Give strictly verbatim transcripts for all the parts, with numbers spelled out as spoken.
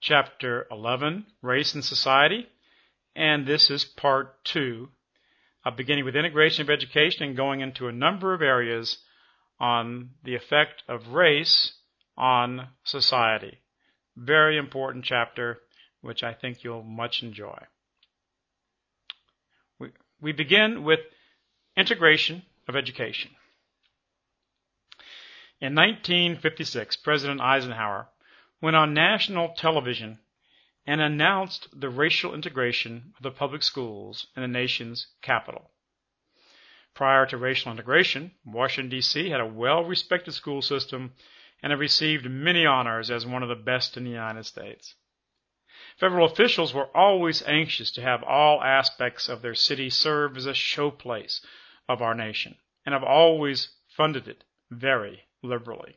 Chapter eleven, Race and Society, and this is part two, of beginning with integration of education and going into a number of areas on the effect of race on society. Very important chapter, which I think you'll much enjoy. We, we begin with integration of education. In nineteen fifty-six, President Eisenhower went on national television and announced the racial integration of the public schools in the nation's capital. Prior to racial integration, Washington, D C had a well-respected school system and had received many honors as one of the best in the United States. Federal officials were always anxious to have all aspects of their city serve as a showplace of our nation, and have always funded it very liberally.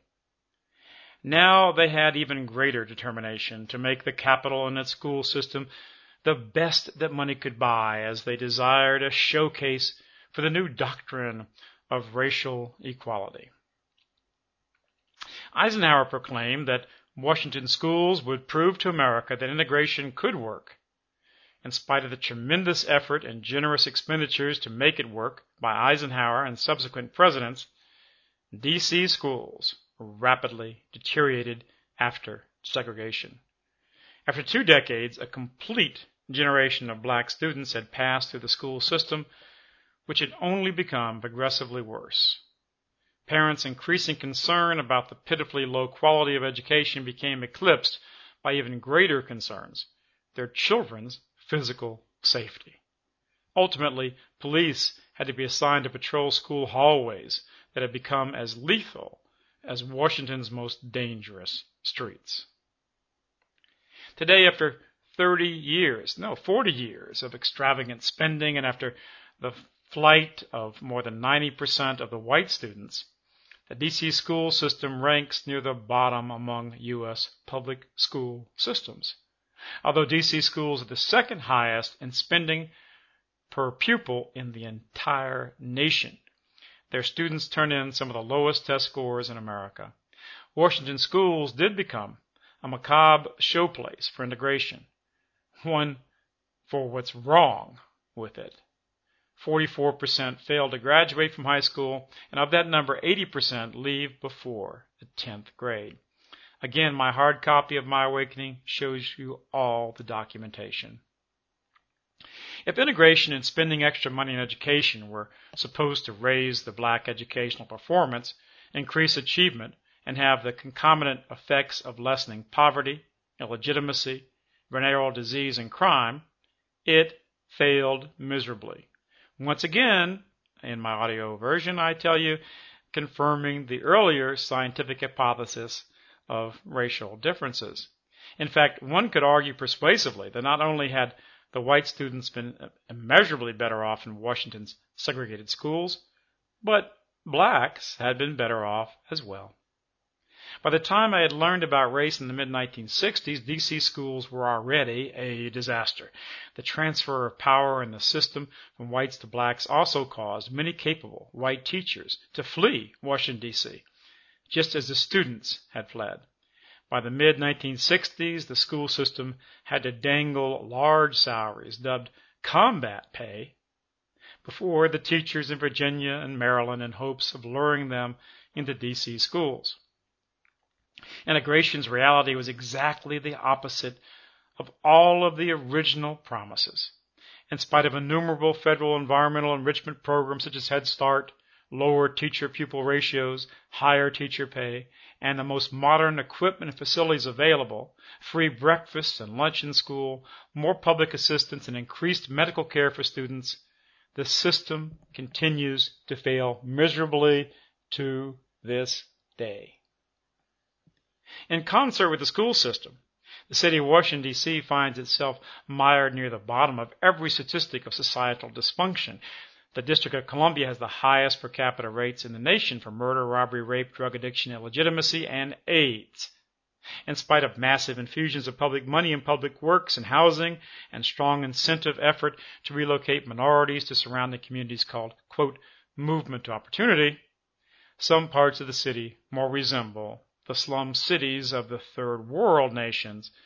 Now they had even greater determination to make the capital and its school system the best that money could buy, as they desired a showcase for the new doctrine of racial equality. Eisenhower proclaimed that Washington schools would prove to America that integration could work. In spite of the tremendous effort and generous expenditures to make it work by Eisenhower and subsequent presidents, D C schools rapidly deteriorated after segregation. After two decades, a complete generation of black students had passed through the school system, which had only become progressively worse. Parents' increasing concern about the pitifully low quality of education became eclipsed by even greater concerns, their children's physical safety. Ultimately, police had to be assigned to patrol school hallways that had become as lethal as Washington's most dangerous streets. Today, after thirty years, no, forty years of extravagant spending, and after the flight of more than ninety percent of the white students, the D C school system ranks near the bottom among U S public school systems. Although D C schools are the second highest in spending per pupil in the entire nation, their students turn in some of the lowest test scores in America. Washington schools did become a macabre showplace for integration, one for what's wrong with it. forty-four percent fail to graduate from high school, and of that number, eighty percent leave before the tenth grade. Again, my hard copy of My Awakening shows you all the documentation. If integration and spending extra money in education were supposed to raise the black educational performance, increase achievement, and have the concomitant effects of lessening poverty, illegitimacy, venereal disease, and crime, it failed miserably. Once again, in my audio version, I tell you, confirming the earlier scientific hypothesis of racial differences. In fact, one could argue persuasively that not only had the white students been immeasurably better off in Washington's segregated schools, but blacks had been better off as well. By the time I had learned about race in the mid nineteen sixties, D C schools were already a disaster. The transfer of power in the system from whites to blacks also caused many capable white teachers to flee Washington, D C, just as the students had fled. By the mid nineteen sixties, the school system had to dangle large salaries, dubbed combat pay, before the teachers in Virginia and Maryland in hopes of luring them into D C schools. Integration's reality was exactly the opposite of all of the original promises. In spite of innumerable federal environmental enrichment programs such as Head Start, lower teacher-pupil ratios, higher teacher pay, and the most modern equipment and facilities available, free breakfast and lunch in school, more public assistance, and increased medical care for students, the system continues to fail miserably to this day. In concert with the school system, the city of Washington, D C finds itself mired near the bottom of every statistic of societal dysfunction. The District of Columbia has the highest per capita rates in the nation for murder, robbery, rape, drug addiction, illegitimacy, and AIDS. In spite of massive infusions of public money in public works and housing and strong incentive effort to relocate minorities to surrounding communities called, quote, movement to opportunity, some parts of the city more resemble the slum cities of the third world nations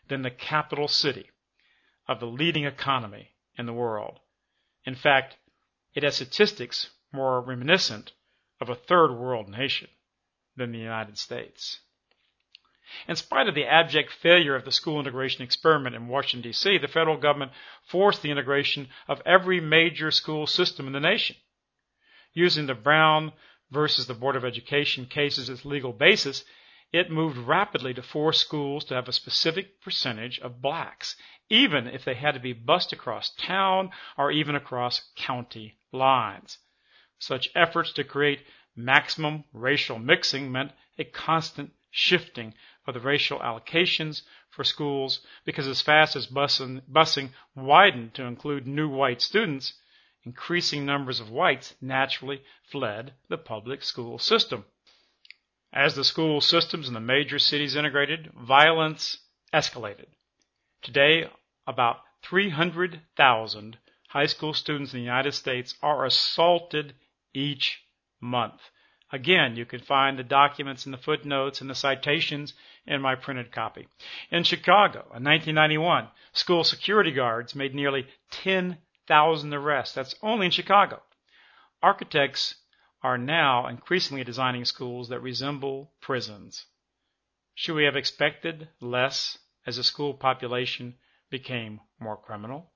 than the capital city of the leading economy in the world. In fact, it has statistics more reminiscent of a third world nation than the United States. In spite of the abject failure of the school integration experiment in Washington, D C, the federal government forced the integration of every major school system in the nation. Using the Brown versus the Board of Education cases as legal basis, it moved rapidly to force schools to have a specific percentage of blacks, even if they had to be bused across town or even across county lines. Such efforts to create maximum racial mixing meant a constant shifting of the racial allocations for schools, because as fast as busing, busing widened to include new white students, increasing numbers of whites naturally fled the public school system. As the school systems in the major cities integrated, violence escalated. Today, about three hundred thousand high school students in the United States are assaulted each month. Again, you can find the documents and the footnotes and the citations in my printed copy. In Chicago, in nineteen ninety-one, school security guards made nearly ten thousand arrests. That's only in Chicago. Architects are now increasingly designing schools that resemble prisons. Should we have expected less as the school population became more criminal?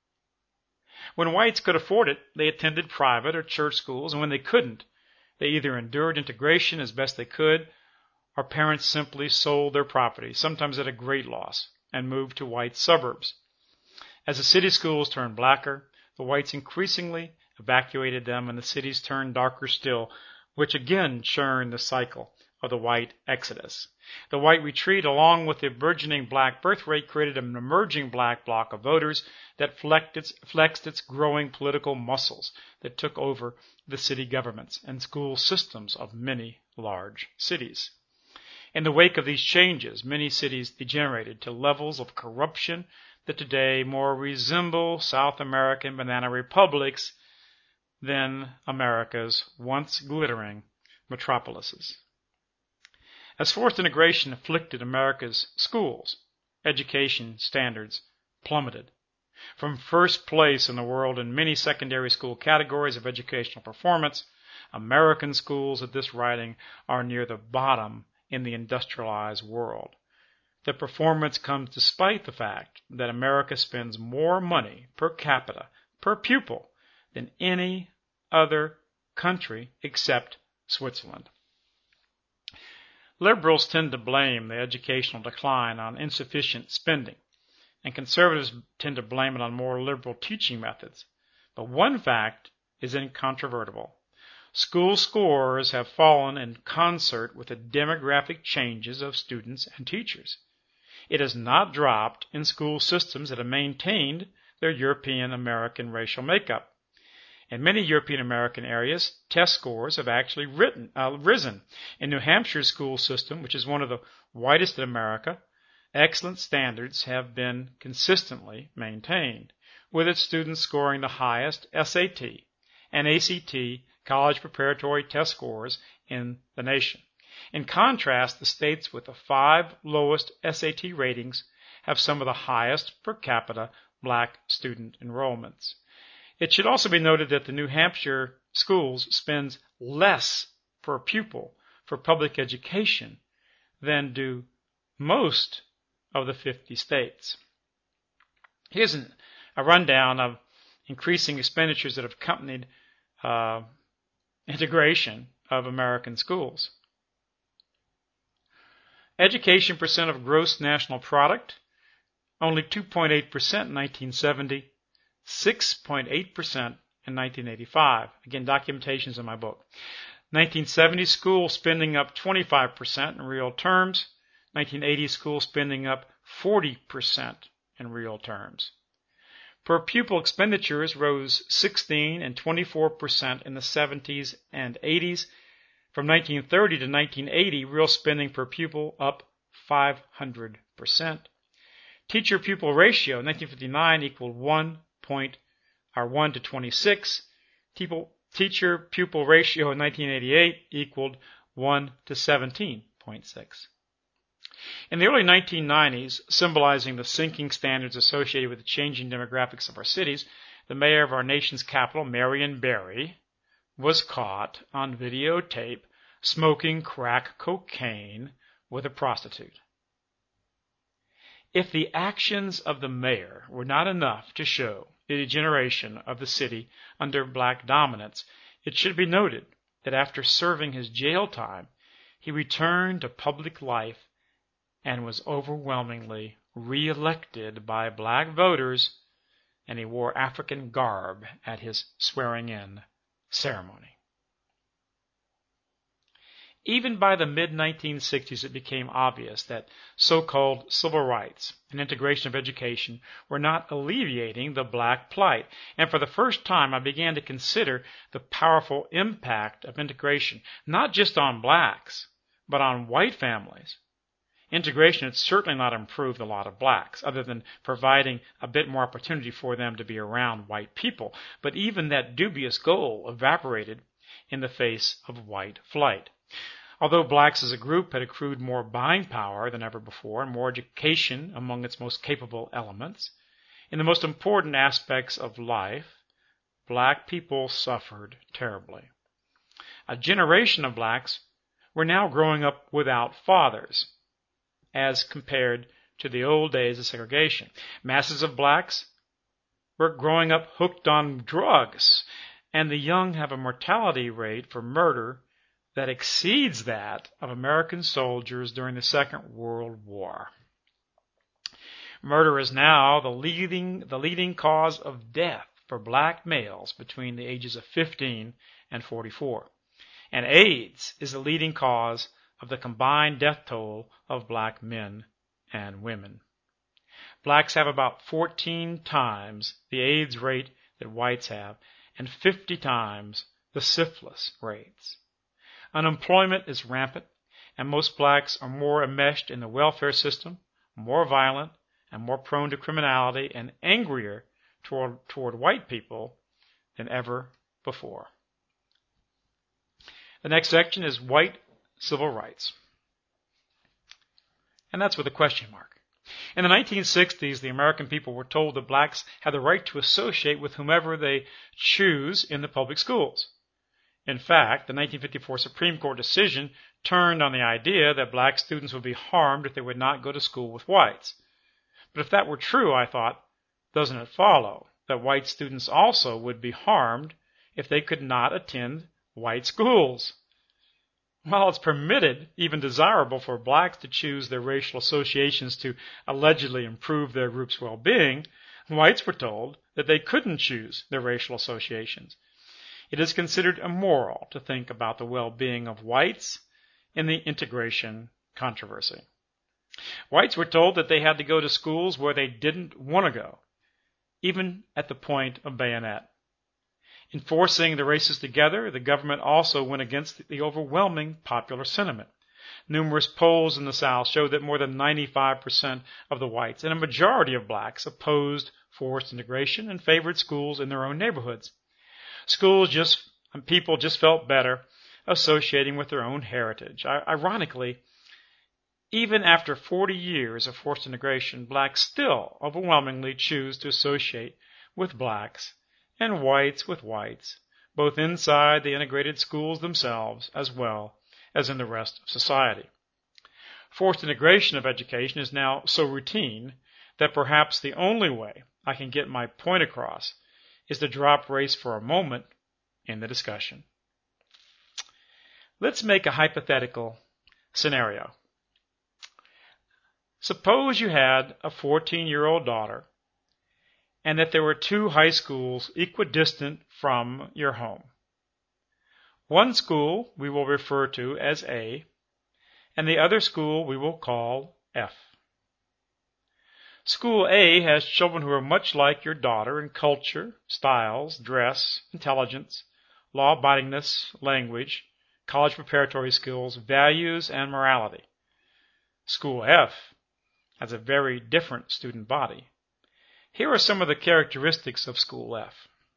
When whites could afford it, they attended private or church schools, and when they couldn't, they either endured integration as best they could, or parents simply sold their property, sometimes at a great loss, and moved to white suburbs. As the city schools turned blacker, the whites increasingly evacuated them, and the cities turned darker still, which again churned the cycle of the white exodus. The white retreat, along with the burgeoning black birth rate, created an emerging black bloc of voters that flexed its, flexed its growing political muscles that took over the city governments and school systems of many large cities. In the wake of these changes, many cities degenerated to levels of corruption that today more resemble South American banana republics than America's once glittering metropolises. As forced integration afflicted America's schools, education standards plummeted. From first place in the world in many secondary school categories of educational performance, American schools at this writing are near the bottom in the industrialized world. The performance comes despite the fact that America spends more money per capita, per pupil, than any other country except Switzerland. Liberals tend to blame the educational decline on insufficient spending, and conservatives tend to blame it on more liberal teaching methods. But one fact is incontrovertible. School scores have fallen in concert with the demographic changes of students and teachers. It has not dropped in school systems that have maintained their European American racial makeup. In many European American areas, test scores have actually written, uh, risen. In New Hampshire's school system, which is one of the whitest in America, excellent standards have been consistently maintained, with its students scoring the highest S A T and A C T college preparatory test scores in the nation. In contrast, the states with the five lowest S A T ratings have some of the highest per capita black student enrollments. It should also be noted that the New Hampshire schools spends less per pupil for public education than do most of the fifty states. Here's an, a rundown of increasing expenditures that have accompanied uh, integration of American schools. Education percent of gross national product, only two point eight percent in nineteen seventy, six point eight percent in nineteen eighty-five. Again, documentation is in my book. nineteen seventy, school spending up twenty-five percent in real terms. nineteen eighty, school spending up forty percent in real terms. Per pupil expenditures rose sixteen and twenty-four percent in the seventies and eighties. From nineteen thirty to nineteen eighty, real spending per pupil up five hundred percent. Teacher-pupil ratio in nineteen fifty-nine equaled one point or one to twenty-six. Teacher-pupil ratio in nineteen eighty-eight equaled one to seventeen point six. In the early nineteen nineties, symbolizing the sinking standards associated with the changing demographics of our cities, the mayor of our nation's capital, Marion Barry, was caught on videotape smoking crack cocaine with a prostitute. If the actions of the mayor were not enough to show the degeneration of the city under black dominance, it should be noted that after serving his jail time, he returned to public life and was overwhelmingly re-elected by black voters, and he wore African garb at his swearing-in ceremony. Even by the mid nineteen sixties, it became obvious that so-called civil rights and integration of education were not alleviating the black plight, and for the first time I began to consider the powerful impact of integration, not just on blacks, but on white families. Integration had certainly not improved the lot of blacks, other than providing a bit more opportunity for them to be around white people, but even that dubious goal evaporated in the face of white flight. Although blacks as a group had accrued more buying power than ever before and more education among its most capable elements, in the most important aspects of life, black people suffered terribly. A generation of blacks were now growing up without fathers, as compared to the old days of segregation. Masses of blacks were growing up hooked on drugs, and the young have a mortality rate for murder that exceeds that of American soldiers during the Second World War. Murder is now the leading, the leading cause of death for black males between the ages of fifteen and forty-four. And AIDS is the leading cause of the combined death toll of black men and women. Blacks have about fourteen times the AIDS rate that whites have, and fifty times the syphilis rates. Unemployment is rampant, and most blacks are more enmeshed in the welfare system, more violent, and more prone to criminality, and angrier toward, toward white people than ever before. The next section is white civil rights. And that's with a question mark. In the nineteen sixties, the American people were told that blacks had the right to associate with whomever they choose in the public schools. In fact, the nineteen fifty-four Supreme Court decision turned on the idea that black students would be harmed if they would not go to school with whites. But if that were true, I thought, doesn't it follow that white students also would be harmed if they could not attend white schools? While it's permitted, even desirable, for blacks to choose their racial associations to allegedly improve their group's well-being, whites were told that they couldn't choose their racial associations. It is considered immoral to think about the well-being of whites in the integration controversy. Whites were told that they had to go to schools where they didn't want to go, even at the point of bayonet. In forcing the races together, the government also went against the overwhelming popular sentiment. Numerous polls in the South showed that more than ninety-five percent of the whites and a majority of blacks opposed forced integration and favored schools in their own neighborhoods. Schools just, and people just felt better associating with their own heritage. I, ironically, even after forty years of forced integration, blacks still overwhelmingly choose to associate with blacks and whites with whites, both inside the integrated schools themselves as well as in the rest of society. Forced integration of education is now so routine that perhaps the only way I can get my point across is to drop race for a moment in the discussion. Let's make a hypothetical scenario. Suppose you had a fourteen-year-old daughter and that there were two high schools equidistant from your home. One school we will refer to as A, and the other school we will call F. School A has children who are much like your daughter in culture, styles, dress, intelligence, law-abidingness, language, college preparatory skills, values, and morality. School F has a very different student body. Here are some of the characteristics of School F.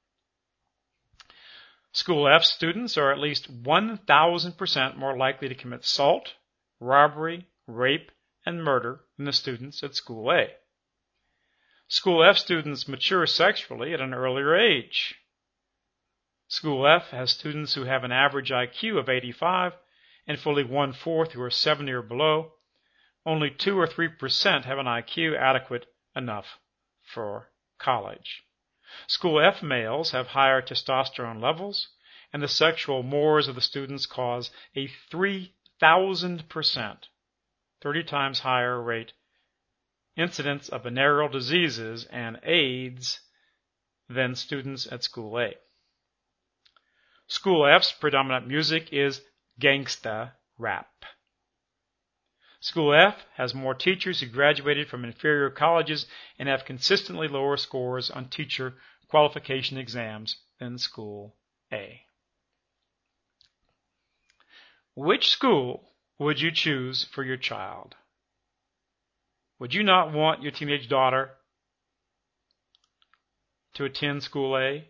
School F students are at least one thousand percent more likely to commit assault, robbery, rape, and murder than the students at School A. School F students mature sexually at an earlier age. School F has students who have an average I Q of eighty-five and fully one-fourth who are seventy or below. Only two or three percent have an I Q adequate enough for college. School F males have higher testosterone levels, and the sexual mores of the students cause a three thousand percent, thirty times higher rate incidence of venereal diseases and AIDS than students at School A. School F's predominant music is gangsta rap. School F has more teachers who graduated from inferior colleges and have consistently lower scores on teacher qualification exams than School A. Which school would you choose for your child? Would you not want your teenage daughter to attend School A?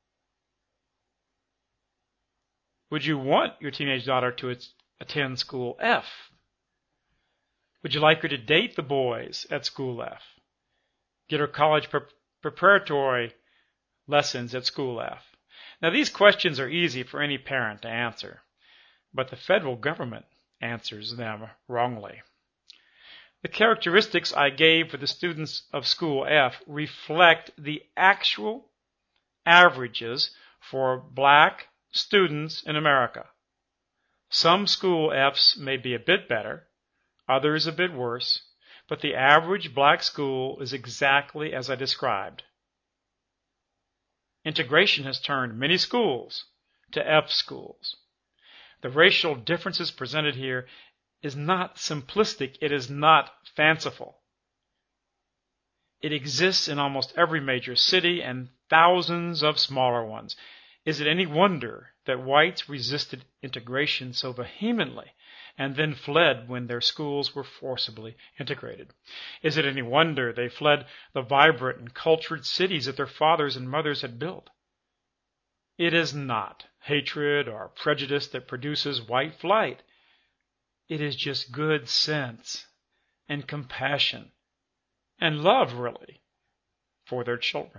Would you want your teenage daughter to attend School F? Would you like her to date the boys at School F? Get her college pre- preparatory lessons at School F? Now, these questions are easy for any parent to answer, but the federal government answers them wrongly. The characteristics I gave for the students of School F reflect the actual averages for black students in America. Some School Fs may be a bit better, others a bit worse, but the average black school is exactly as I described. Integration has turned many schools to F schools. The racial differences presented here is not simplistic, it is not fanciful. It exists in almost every major city and thousands of smaller ones. Is it any wonder that whites resisted integration so vehemently and then fled when their schools were forcibly integrated? Is it any wonder they fled the vibrant and cultured cities that their fathers and mothers had built? It is not hatred or prejudice that produces white flight. It is just good sense and compassion and love, really, for their children.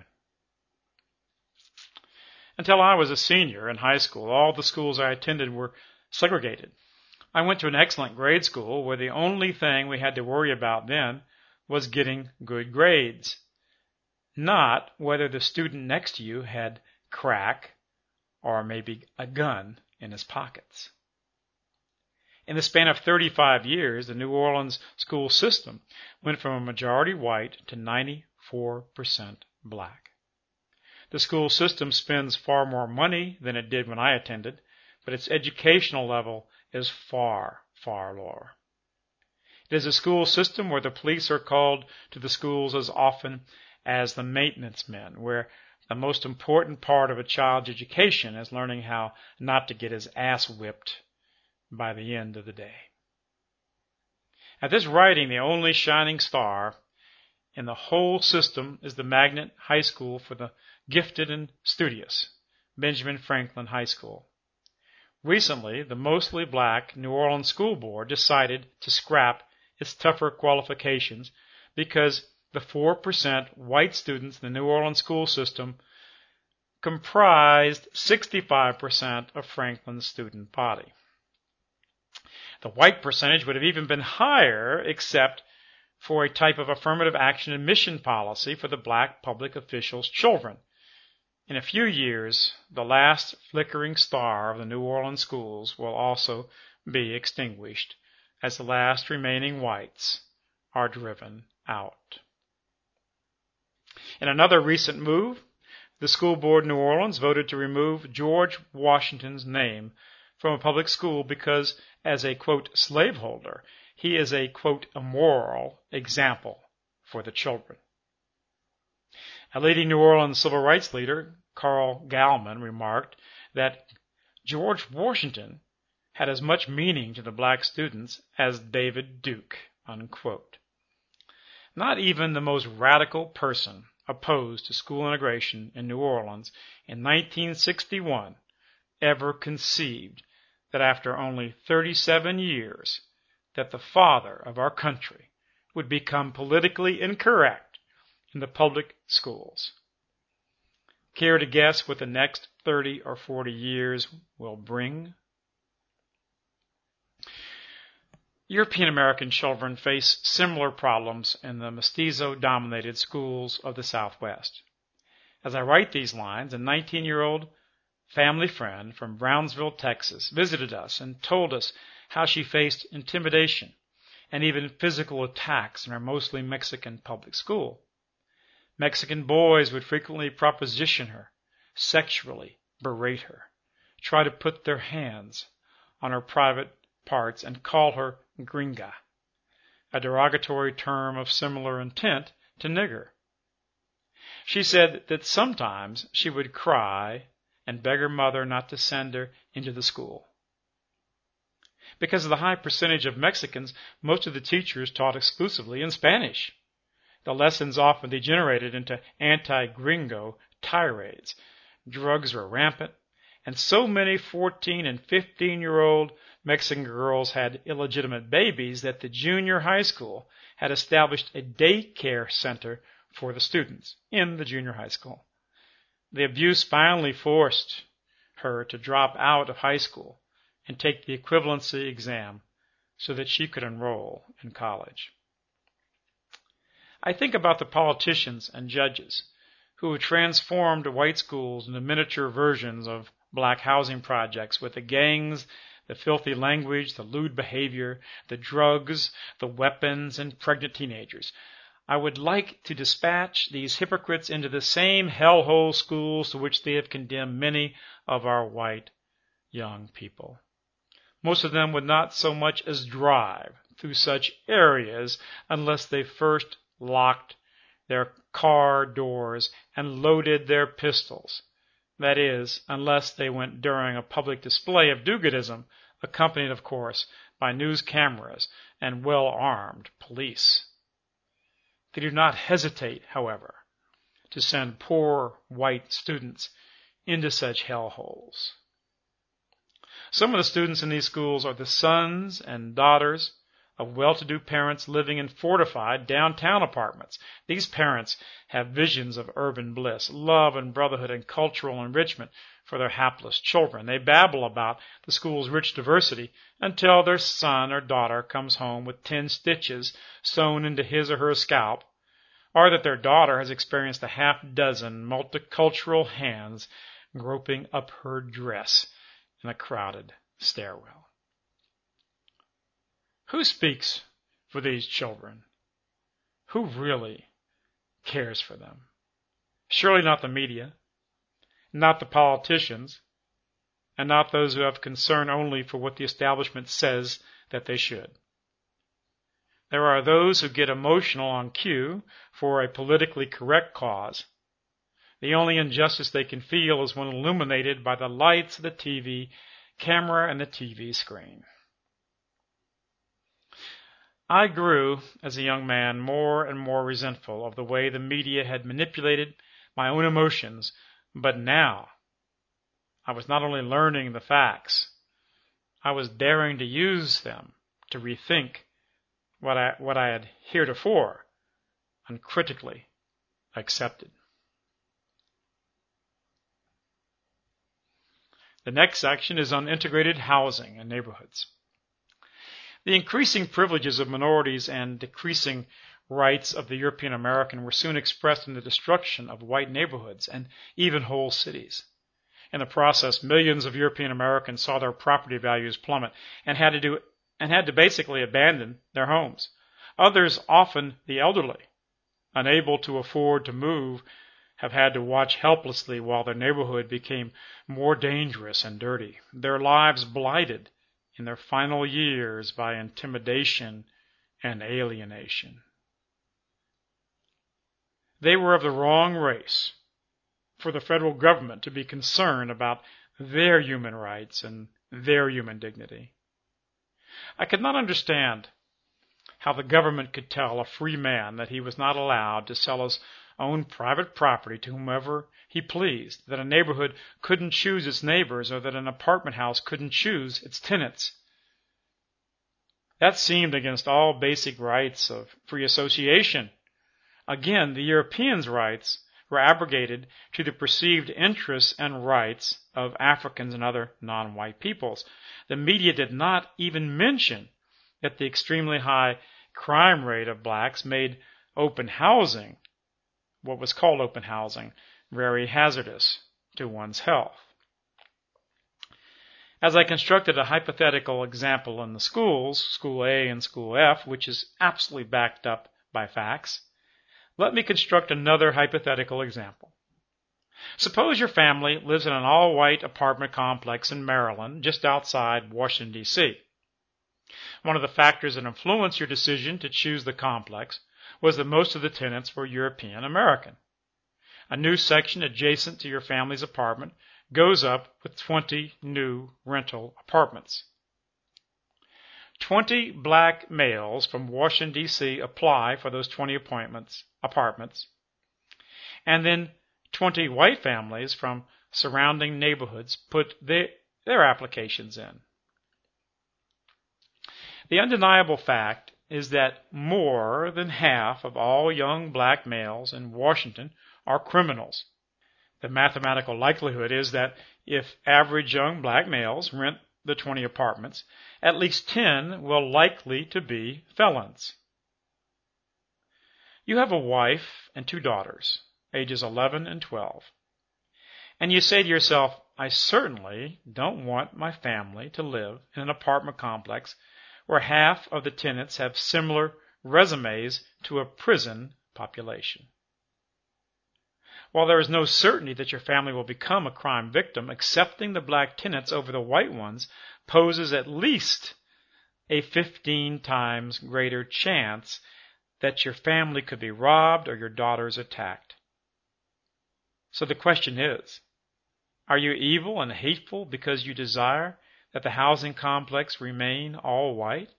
Until I was a senior in high school, all the schools I attended were segregated. I went to an excellent grade school where the only thing we had to worry about then was getting good grades, not whether the student next to you had crack or maybe a gun in his pockets. In the span of thirty-five years, the New Orleans school system went from a majority white to ninety-four percent black. The school system spends far more money than it did when I attended, but its educational level is far, far lower. It is a school system where the police are called to the schools as often as the maintenance men, where the most important part of a child's education is learning how not to get his ass whipped by the end of the day. At this writing, the only shining star in the whole system is the Magnet High School for the Gifted and Studious, Benjamin Franklin High School. Recently, the mostly black New Orleans School Board decided to scrap its tougher qualifications because the four percent white students in the New Orleans school system comprised sixty-five percent of Franklin's student body. The white percentage would have even been higher except for a type of affirmative action admission policy for the black public officials' children. In a few years, the last flickering star of the New Orleans schools will also be extinguished as the last remaining whites are driven out. In another recent move, the school board in New Orleans voted to remove George Washington's name from a public school because, as a, quote, slaveholder, he is a, quote, immoral example for the children. A leading New Orleans civil rights leader, Carl Gallman, remarked that George Washington had as much meaning to the black students as David Duke, unquote. Not even the most radical person opposed to school integration in New Orleans in nineteen sixty-one ever conceived that after only thirty-seven years, that the father of our country would become politically incorrect in the public schools. Care to guess what the next thirty or forty years will bring? European American children face similar problems in the mestizo-dominated schools of the Southwest. As I write these lines, a nineteen-year-old family friend from Brownsville, Texas, visited us and told us how she faced intimidation and even physical attacks in her mostly Mexican public school. Mexican boys would frequently proposition her, sexually berate her, try to put their hands on her private parts, and call her gringa, a derogatory term of similar intent to nigger. She said that sometimes she would cry and beg her mother not to send her into the school. Because of the high percentage of Mexicans, most of the teachers taught exclusively in Spanish. The lessons often degenerated into anti-gringo tirades. Drugs were rampant, and so many fourteen and fifteen-year-old Mexican girls had illegitimate babies that the junior high school had established a daycare center for the students in the junior high school. The abuse finally forced her to drop out of high school and take the equivalency exam so that she could enroll in college. I think about the politicians and judges who have transformed white schools into miniature versions of black housing projects with the gangs, the filthy language, the lewd behavior, the drugs, the weapons, and pregnant teenagers. I would like to dispatch these hypocrites into the same hellhole schools to which they have condemned many of our white young people. Most of them would not so much as drive through such areas unless they first locked their car doors and loaded their pistols. That is, unless they went during a public display of do-goodism, accompanied, of course, by news cameras and well-armed police. They do not hesitate, however, to send poor white students into such hellholes. Some of the students in these schools are the sons and daughters of well-to-do parents living in fortified downtown apartments. These parents have visions of urban bliss, love and brotherhood, and cultural enrichment for their hapless children. They babble about the school's rich diversity until their son or daughter comes home with ten stitches sewn into his or her scalp, or that their daughter has experienced a half dozen multicultural hands groping up her dress in a crowded stairwell. Who speaks for these children? Who really cares for them? Surely not the media, not the politicians, and not those who have concern only for what the establishment says that they should. There are those who get emotional on cue for a politically correct cause. The only injustice they can feel is when illuminated by the lights of the T V camera and the T V screen. I grew, as a young man, more and more resentful of the way the media had manipulated my own emotions, but now I was not only learning the facts, I was daring to use them to rethink what I, what I had heretofore uncritically accepted. The next section is on integrated housing and neighborhoods. The increasing privileges of minorities and decreasing rights of the European American were soon expressed in the destruction of white neighborhoods and even whole cities. In the process, millions of European Americans saw their property values plummet and had to do and had to basically abandon their homes. Others, often the elderly, unable to afford to move, have had to watch helplessly while their neighborhood became more dangerous and dirty, their lives blighted in their final years by intimidation and alienation. They were of the wrong race for the federal government to be concerned about their human rights and their human dignity. I could not understand how the government could tell a free man that he was not allowed to sell his own private property to whomever he pleased, that a neighborhood couldn't choose its neighbors, or that an apartment house couldn't choose its tenants. That seemed against all basic rights of free association. Again, the Europeans' rights were abrogated to the perceived interests and rights of Africans and other non-white peoples. The media did not even mention that the extremely high crime rate of blacks made open housing, what was called open housing, very hazardous to one's health. As I constructed a hypothetical example in the schools, School A and School F, which is absolutely backed up by facts, let me construct another hypothetical example. Suppose your family lives in an all-white apartment complex in Maryland, just outside Washington, D C One of the factors that influenced your decision to choose the complex was that most of the tenants were European American. A new section adjacent to your family's apartment goes up with twenty new rental apartments. twenty black males from Washington, D C apply for those twenty appointments, apartments, and then twenty white families from surrounding neighborhoods put their, their applications in. The undeniable fact is that more than half of all young black males in Washington are criminals. The mathematical likelihood is that if average young black males rent the twenty apartments, at least ten will likely to be felons. You have a wife and two daughters, ages eleven and twelve, and you say to yourself, I certainly don't want my family to live in an apartment complex where half of the tenants have similar resumes to a prison population. While there is no certainty that your family will become a crime victim, accepting the black tenants over the white ones poses at least a fifteen times greater chance that your family could be robbed or your daughters attacked. So the question is, are you evil and hateful because you desire that the housing complex remain all white?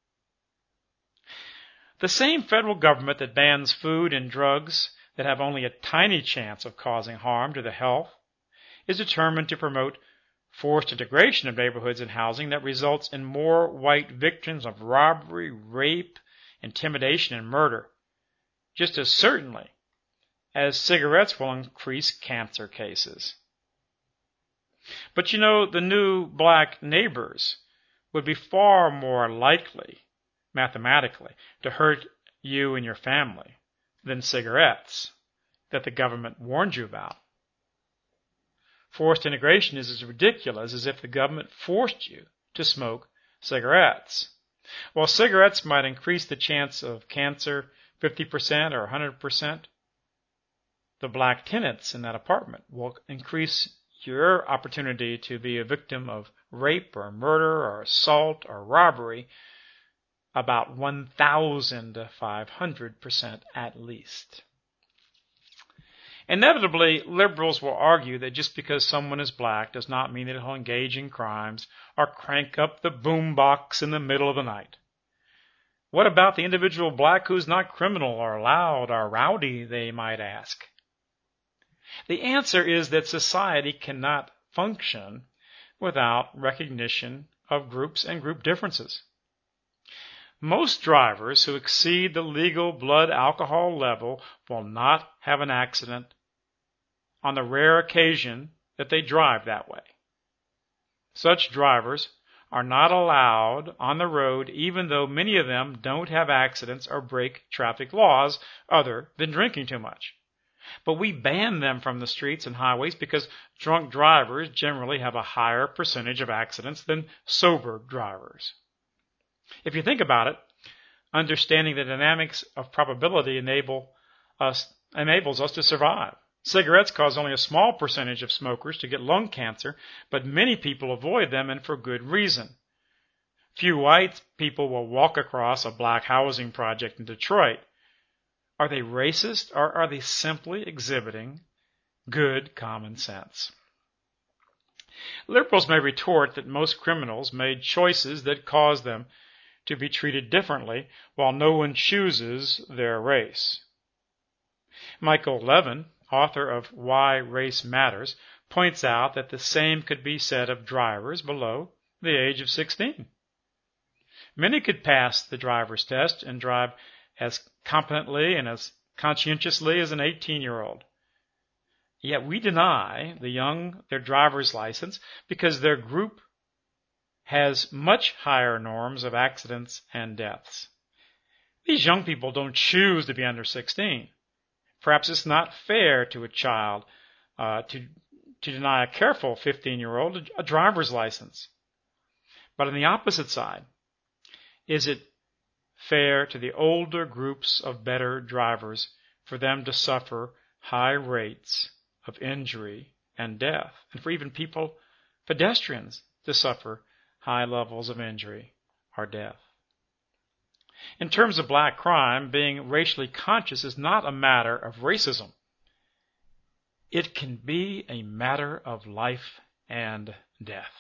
The same federal government that bans food and drugs that have only a tiny chance of causing harm to the health is determined to promote forced integration of neighborhoods and housing that results in more white victims of robbery, rape, intimidation, and murder, just as certainly as cigarettes will increase cancer cases. But you know, the new black neighbors would be far more likely, mathematically, to hurt you and your family than cigarettes that the government warned you about. Forced integration is as ridiculous as if the government forced you to smoke cigarettes. While cigarettes might increase the chance of cancer fifty percent or one hundred percent, the black tenants in that apartment will increase your opportunity to be a victim of rape or murder or assault or robbery about one thousand five hundred percent at least. Inevitably, liberals will argue that just because someone is black does not mean that he'll engage in crimes or crank up the boombox in the middle of the night. What about the individual black who's not criminal or loud or rowdy, they might ask? The answer is that society cannot function without recognition of groups and group differences. Most drivers who exceed the legal blood alcohol level will not have an accident on the rare occasion that they drive that way. Such drivers are not allowed on the road even though many of them don't have accidents or break traffic laws other than drinking too much. But we ban them from the streets and highways because drunk drivers generally have a higher percentage of accidents than sober drivers. If you think about it, understanding the dynamics of probability enable us, enables us to survive. Cigarettes cause only a small percentage of smokers to get lung cancer, but many people avoid them, and for good reason. Few white people will walk across a black housing project in Detroit. Are they racist, or are they simply exhibiting good common sense? Liberals may retort that most criminals made choices that cause them to be treated differently, while no one chooses their race. Michael Levin, author of Why Race Matters, points out that the same could be said of drivers below the age of sixteen. Many could pass the driver's test and drive as competently and as conscientiously as an eighteen-year-old. Yet we deny the young their driver's license because their group has much higher norms of accidents and deaths. These young people don't choose to be under sixteen. Perhaps it's not fair to a child uh, to, to deny a careful fifteen-year-old a driver's license. But on the opposite side, is it fair to the older groups of better drivers for them to suffer high rates of injury and death, and for even people, pedestrians, to suffer high levels of injury or death? In terms of black crime, being racially conscious is not a matter of racism. It can be a matter of life and death.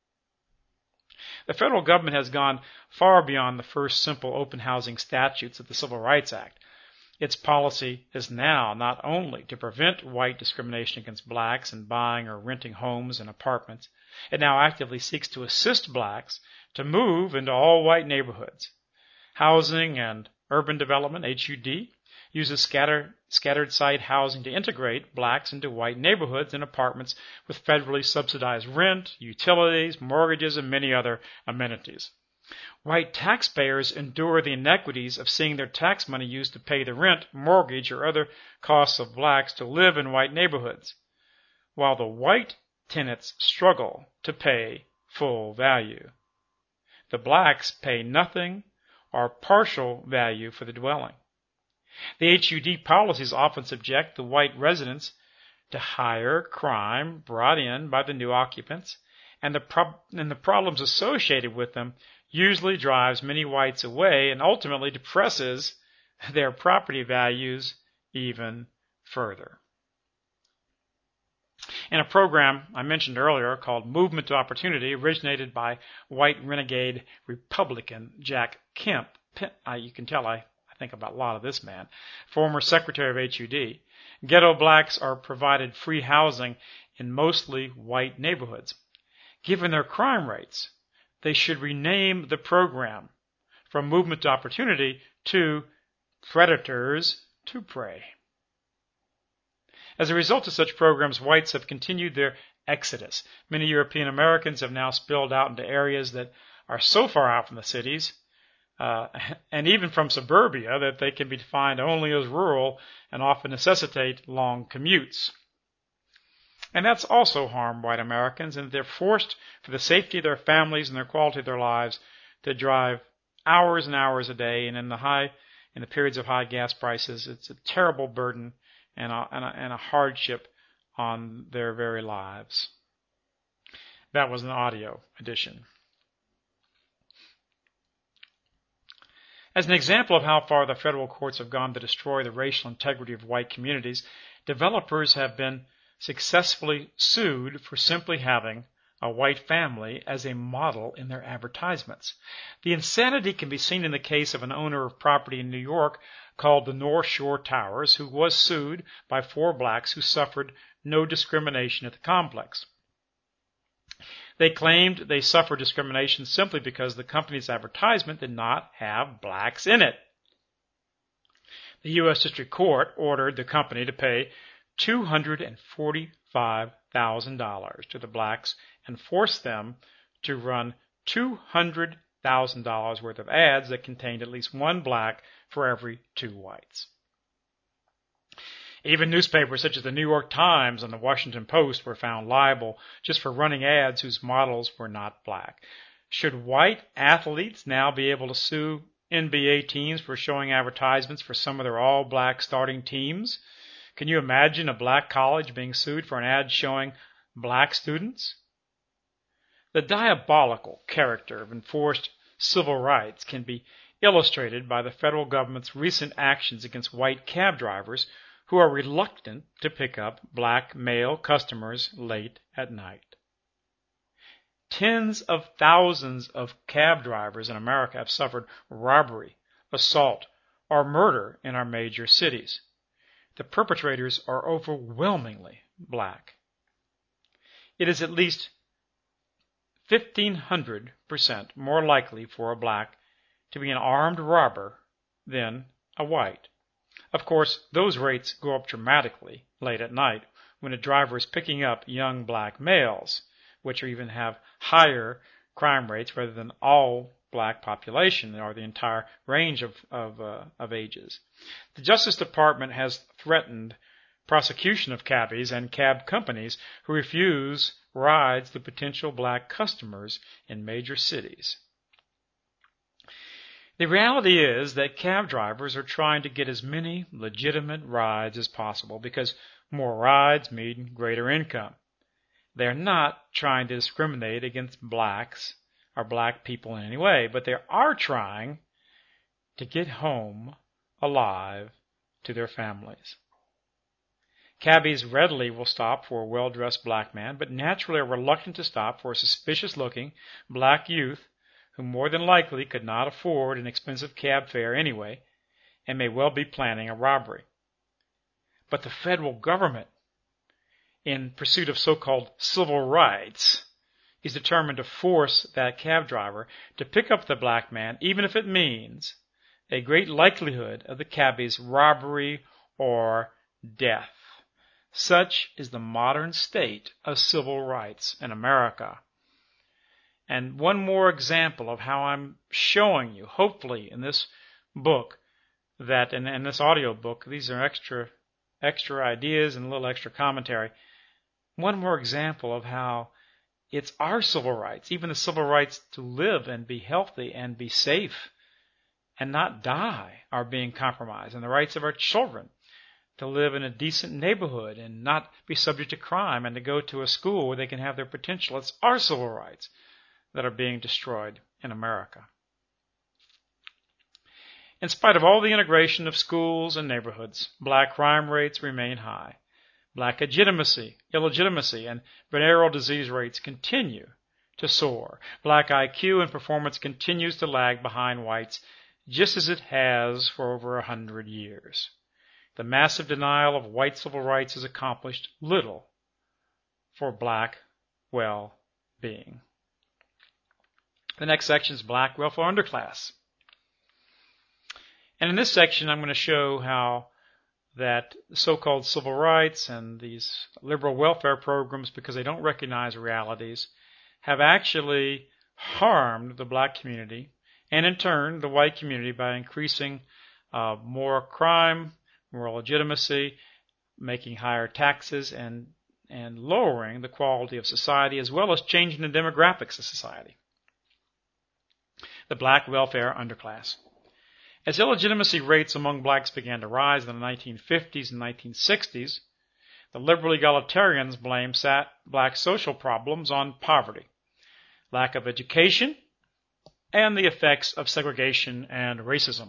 The federal government has gone far beyond the first simple open housing statutes of the Civil Rights Act. Its policy is now not only to prevent white discrimination against blacks in buying or renting homes and apartments, it now actively seeks to assist blacks to move into all-white neighborhoods. Housing and Urban Development, H U D, uses scatter, scattered site housing to integrate blacks into white neighborhoods and apartments with federally subsidized rent, utilities, mortgages, and many other amenities. White taxpayers endure the inequities of seeing their tax money used to pay the rent, mortgage, or other costs of blacks to live in white neighborhoods, while the white tenants struggle to pay full value. The blacks pay nothing or partial value for the dwelling. The H U D policies often subject the white residents to higher crime brought in by the new occupants, and the, prob- and the problems associated with them usually drives many whites away and ultimately depresses their property values even further. In a program I mentioned earlier called Movement to Opportunity, originated by white renegade Republican Jack Kemp, uh, you can tell I, I think about a lot of this man, former secretary of H U D, ghetto blacks are provided free housing in mostly white neighborhoods. Given their crime rates, they should rename the program from Movement to Opportunity to Predators to Prey. As a result of such programs, whites have continued their exodus. Many European Americans have now spilled out into areas that are so far out from the cities, uh, and even from suburbia, that they can be defined only as rural and often necessitate long commutes. And that's also harmed white Americans, and they're forced, for the safety of their families and their quality of their lives, to drive hours and hours a day, and in the high, in the periods of high gas prices, it's a terrible burden and a, and a, and a hardship on their very lives. That was an audio edition. As an example of how far the federal courts have gone to destroy the racial integrity of white communities, developers have been successfully sued for simply having a white family as a model in their advertisements. The insanity can be seen in the case of an owner of property in New York called the North Shore Towers, who was sued by four blacks who suffered no discrimination at the complex. They claimed they suffered discrimination simply because the company's advertisement did not have blacks in it. The U S District Court ordered the company to pay two hundred forty-five thousand dollars to the blacks and forced them to run two hundred thousand dollars worth of ads that contained at least one black for every two whites. Even newspapers such as the New York Times and the Washington Post were found liable just for running ads whose models were not black. Should white athletes now be able to sue N B A teams for showing advertisements for some of their all-black starting teams? Can you imagine a black college being sued for an ad showing black students? The diabolical character of enforced civil rights can be illustrated by the federal government's recent actions against white cab drivers who are reluctant to pick up black male customers late at night. Tens of thousands of cab drivers in America have suffered robbery, assault, or murder in our major cities. The perpetrators are overwhelmingly black. It is at least fifteen hundred percent more likely for a black to be an armed robber than a white. Of course, those rates go up dramatically late at night when a driver is picking up young black males, which even have higher crime rates rather than all black population or the entire range of, of, uh, of ages. The Justice Department has threatened prosecution of cabbies and cab companies who refuse rides to potential black customers in major cities. The reality is that cab drivers are trying to get as many legitimate rides as possible because more rides mean greater income. They're not trying to discriminate against blacks or black people in any way, but they are trying to get home alive to their families. Cabbies readily will stop for a well-dressed black man, but naturally are reluctant to stop for a suspicious-looking black youth who more than likely could not afford an expensive cab fare anyway and may well be planning a robbery. But the federal government, in pursuit of so-called civil rights, is determined to force that cab driver to pick up the black man, even if it means a great likelihood of the cabbie's robbery or death. Such is the modern state of civil rights in America. And one more example of how I'm showing you, hopefully in this book, that in, in this audio book, these are extra extra ideas and a little extra commentary. One more example of how it's our civil rights, even the civil rights to live and be healthy and be safe and not die, are being compromised, and the rights of our children to live in a decent neighborhood and not be subject to crime and to go to a school where they can have their potential. It's our civil rights that are being destroyed in America. In spite of all the integration of schools and neighborhoods, black crime rates remain high. Black illegitimacy, illegitimacy and venereal disease rates continue to soar. Black I Q and performance continues to lag behind whites, just as it has for over a hundred years. The massive denial of white civil rights has accomplished little for black well-being. The next section is black welfare underclass. And in this section, I'm going to show how that so-called civil rights and these liberal welfare programs, because they don't recognize realities, have actually harmed the black community and in turn the white community by increasing uh, more crime, more legitimacy, making higher taxes, and, and lowering the quality of society, as well as changing the demographics of society. The black welfare underclass. As illegitimacy rates among blacks began to rise in the nineteen fifties and nineteen sixties, the liberal egalitarians blamed black social problems on poverty, lack of education, and the effects of segregation and racism.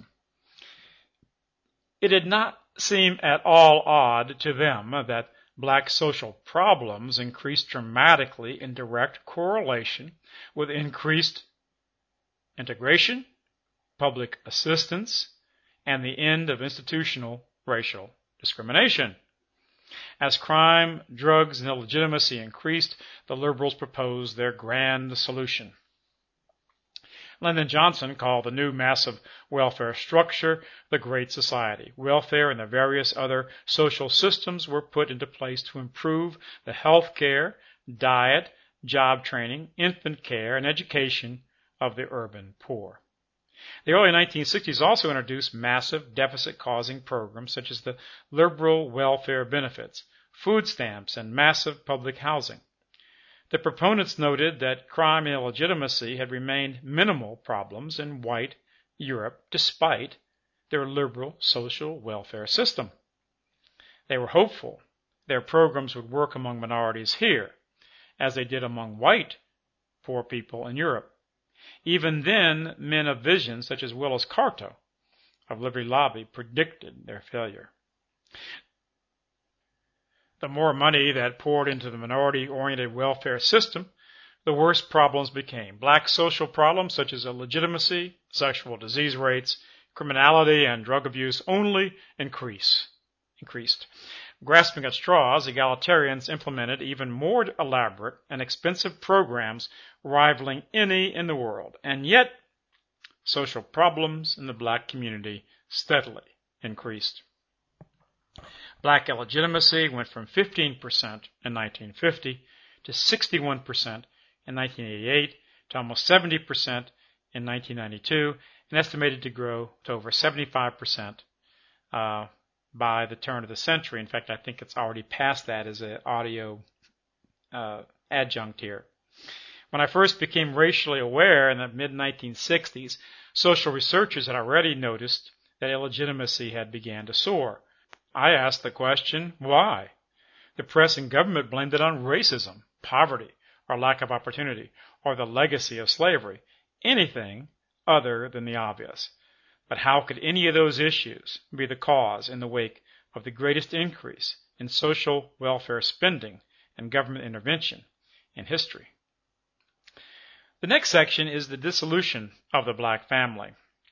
It did not seem at all odd to them that black social problems increased dramatically in direct correlation with increased integration, public assistance, and the end of institutional racial discrimination. As crime, drugs, and illegitimacy increased, the liberals proposed their grand solution. Lyndon Johnson called the new massive welfare structure the Great Society. Welfare and the various other social systems were put into place to improve the health care, diet, job training, infant care, and education of the urban poor. The early nineteen sixties also introduced massive deficit-causing programs such as the liberal welfare benefits, food stamps, and massive public housing. The proponents noted that crime and illegitimacy had remained minimal problems in white Europe despite their liberal social welfare system. They were hopeful their programs would work among minorities here, as they did among white poor people in Europe. Even then, men of vision such as Willis Carto of Liberty Lobby predicted their failure. The more money that poured into the minority-oriented welfare system, the worse problems became. Black social problems such as illegitimacy, sexual disease rates, criminality, and drug abuse only increase, increased. Grasping at straws, egalitarians implemented even more elaborate and expensive programs rivaling any in the world. And yet, social problems in the black community steadily increased. Black illegitimacy went from fifteen percent in nineteen fifty to sixty-one percent in nineteen eighty-eight to almost seventy percent in nineteen ninety-two, and estimated to grow to over seventy-five percent uh, by the turn of the century. In fact, I think it's already past that as an audio uh, adjunct here. When I first became racially aware in the mid nineteen sixties, social researchers had already noticed that illegitimacy had begun to soar. I asked the question, why? The press and government blamed it on racism, poverty, or lack of opportunity, or the legacy of slavery, anything other than the obvious. But how could any of those issues be the cause in the wake of the greatest increase in social welfare spending and government intervention in history? The next section is the dissolution of the black family.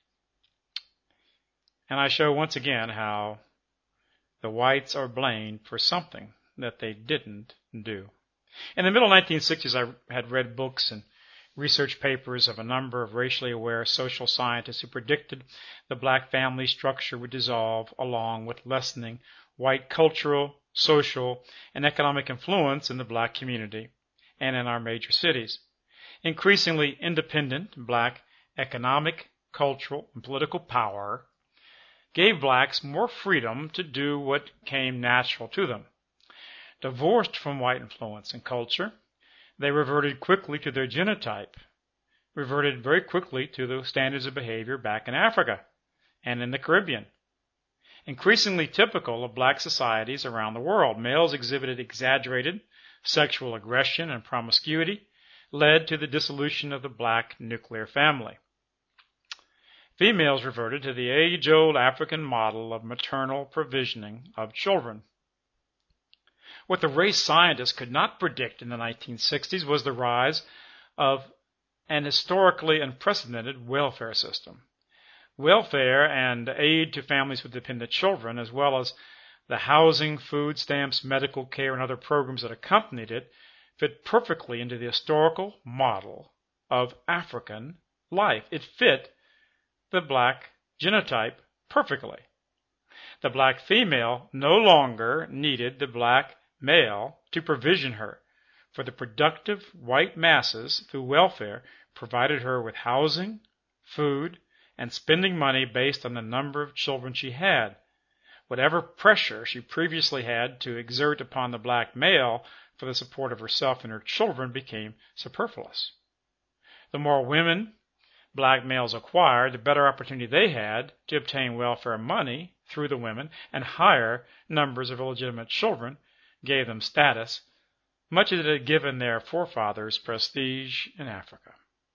And I show once again how the whites are blamed for something that they didn't do. In the middle nineteen sixties, I had read books and research papers of a number of racially aware social scientists who predicted the black family structure would dissolve along with lessening white cultural, social, and economic influence in the black community and in our major cities. Increasingly independent black economic, cultural, and political power gave blacks more freedom to do what came natural to them. Divorced from white influence and culture, they reverted quickly to their genotype, reverted very quickly to the standards of behavior back in Africa and in the Caribbean. Increasingly typical of black societies around the world, males exhibited exaggerated sexual aggression and promiscuity, led to the dissolution of the black nuclear family. Females reverted to the age-old African model of maternal provisioning of children. What the race scientists could not predict in the nineteen sixties was the rise of an historically unprecedented welfare system. Welfare and aid to families with dependent children, as well as the housing, food stamps, medical care, and other programs that accompanied it, fit perfectly into the historical model of African life. It fit the black genotype perfectly. The black female no longer needed the black male to provision her, for the productive white masses through welfare provided her with housing, food, and spending money based on the number of children she had. Whatever pressure she previously had to exert upon the black male for the support of herself and her children became superfluous. The more women black males acquired, the better opportunity they had to obtain welfare money through the women, and higher numbers of illegitimate children gave them status, much as it had given their forefathers prestige in Africa.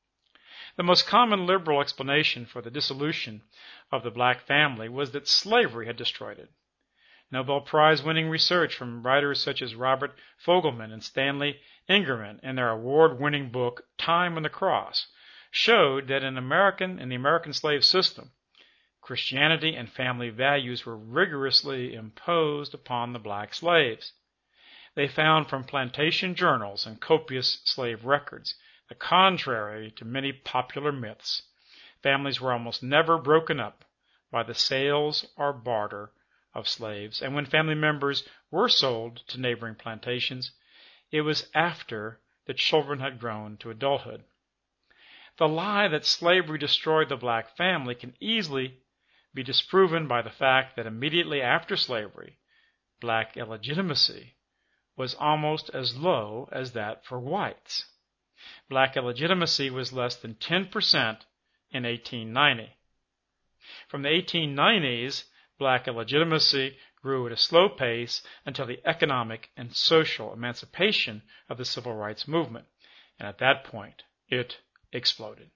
The most common liberal explanation for the dissolution of the black family was that slavery had destroyed it. Nobel Prize-winning research from writers such as Robert Fogelman and Stanley Ingerman in their award-winning book Time on the Cross showed that in American in the American slave system, Christianity and family values were rigorously imposed upon the black slaves. They found from plantation journals and copious slave records that, contrary to many popular myths, families were almost never broken up by the sales or barter of slaves, and when family members were sold to neighboring plantations, it was after the children had grown to adulthood. The lie that slavery destroyed the black family can easily be disproven by the fact that immediately after slavery, black illegitimacy was almost as low as that for whites. Black illegitimacy was less than ten percent in eighteen ninety. From the eighteen nineties, black illegitimacy grew at a slow pace until the economic and social emancipation of the civil rights movement, and at that point, it exploded.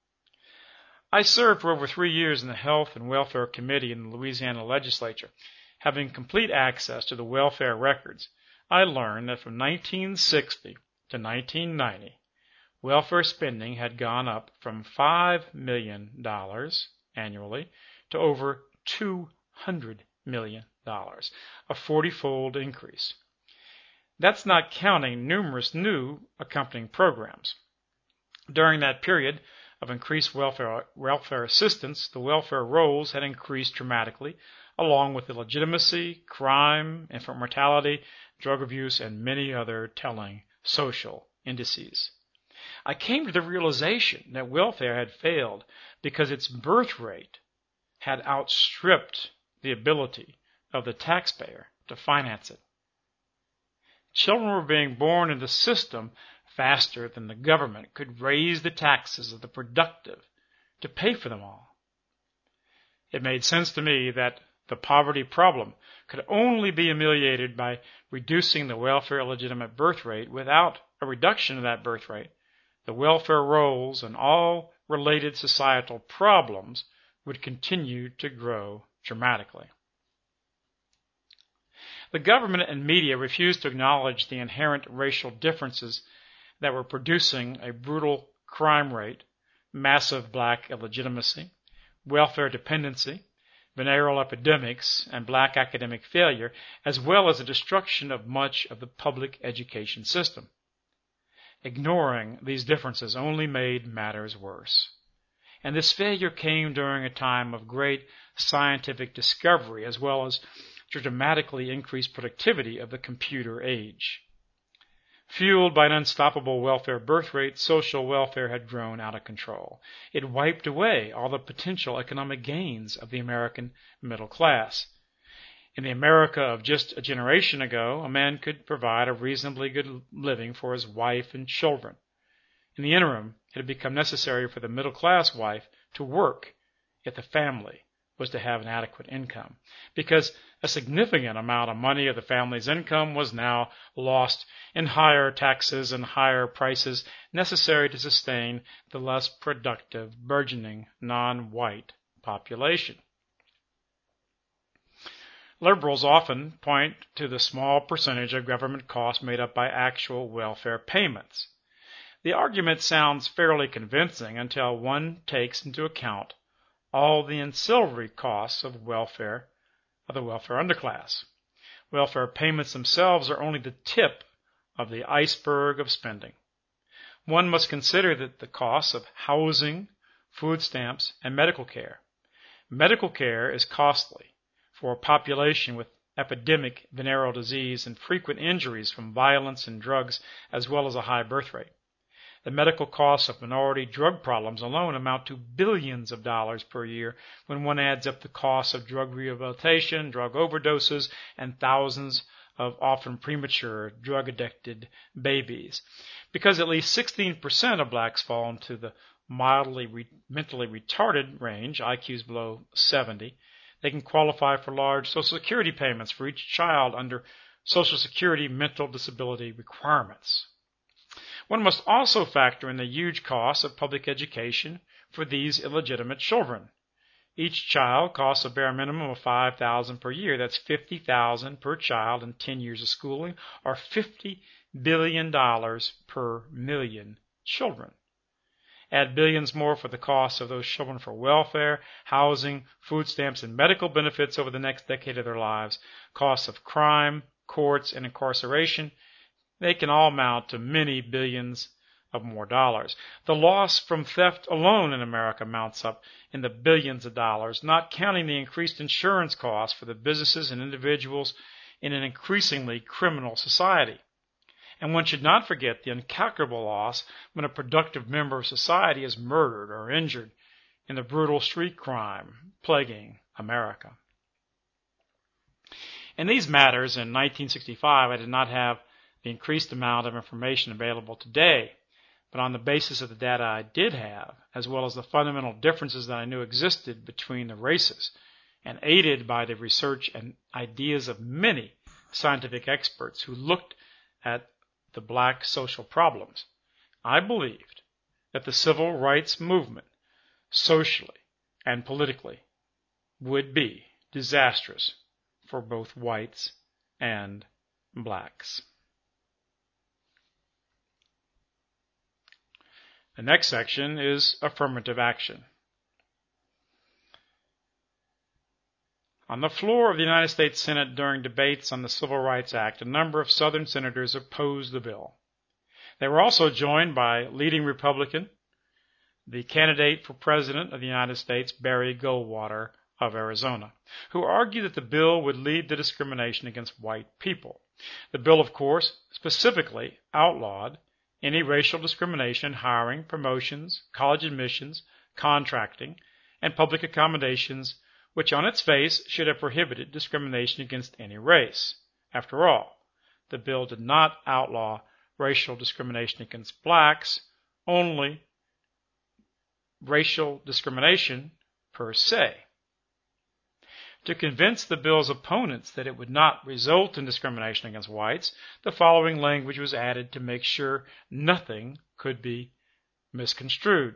I served for over three years in the Health and Welfare Committee in the Louisiana Legislature. Having complete access to the welfare records, I learned that from nineteen sixty to nineteen ninety, welfare spending had gone up from five million dollars annually to over two hundred million dollars, a forty-fold increase. That's not counting numerous new accompanying programs. During that period, of increased welfare, welfare assistance, the welfare rolls had increased dramatically, along with illegitimacy, crime, infant mortality, drug abuse, and many other telling social indices. I came to the realization that welfare had failed because its birth rate had outstripped the ability of the taxpayer to finance it. Children were being born into the system faster than the government could raise the taxes of the productive to pay for them all. It made sense to me that the poverty problem could only be ameliorated by reducing the welfare legitimate birth rate. Without a reduction of that birth rate, the welfare rolls and all related societal problems would continue to grow dramatically. The government and media refused to acknowledge the inherent racial differences that were producing a brutal crime rate, massive black illegitimacy, welfare dependency, venereal epidemics, and black academic failure, as well as the destruction of much of the public education system. Ignoring these differences only made matters worse. And this failure came during a time of great scientific discovery, as well as to dramatically increase productivity of the computer age. Fueled by an unstoppable welfare birth rate, social welfare had grown out of control. It wiped away all the potential economic gains of the American middle class. In the America of just a generation ago, a man could provide a reasonably good living for his wife and children. In the interim, it had become necessary for the middle-class wife to work if the family was to have an adequate income, because a significant amount of money of the family's income was now lost in higher taxes and higher prices necessary to sustain the less productive, burgeoning, non-white population. Liberals often point to the small percentage of government costs made up by actual welfare payments. The argument sounds fairly convincing until one takes into account all the ancillary costs of welfare of the welfare underclass. Welfare payments themselves are only the tip of the iceberg of spending. One must consider that the costs of housing, food stamps, and medical care. Medical care is costly for a population with epidemic venereal disease and frequent injuries from violence and drugs, as well as a high birth rate. The medical costs of minority drug problems alone amount to billions of dollars per year when one adds up the costs of drug rehabilitation, drug overdoses, and thousands of often premature drug-addicted babies. Because at least sixteen percent of blacks fall into the mildly re- mentally retarded range, I Qs below seventy, they can qualify for large Social Security payments for each child under Social Security mental disability requirements. One must also factor in the huge costs of public education for these illegitimate children. Each child costs a bare minimum of five thousand dollars per year. That's fifty thousand dollars per child in ten years of schooling, or fifty billion dollars per million children. Add billions more for the costs of those children for welfare, housing, food stamps, and medical benefits over the next decade of their lives, costs of crime, courts, and incarceration. They can all amount to many billions of more dollars. The loss from theft alone in America mounts up in the billions of dollars, not counting the increased insurance costs for the businesses and individuals in an increasingly criminal society. And one should not forget the incalculable loss when a productive member of society is murdered or injured in the brutal street crime plaguing America. In these matters, in nineteen sixty-five, I did not have the increased amount of information available today, but on the basis of the data I did have, as well as the fundamental differences that I knew existed between the races, and aided by the research and ideas of many scientific experts who looked at the black social problems, I believed that the civil rights movement, socially and politically, would be disastrous for both whites and blacks. The next section is affirmative action. On the floor of the United States Senate during debates on the Civil Rights Act, a number of Southern senators opposed the bill. They were also joined by leading Republican the candidate for President of the United States, Barry Goldwater of Arizona, who argued that the bill would lead to discrimination against white people. The bill, of course, specifically outlawed any racial discrimination in hiring, promotions, college admissions, contracting, and public accommodations, which on its face should have prohibited discrimination against any race. After all, the bill did not outlaw racial discrimination against blacks, only racial discrimination per se. To convince the bill's opponents that it would not result in discrimination against whites, the following language was added to make sure nothing could be misconstrued.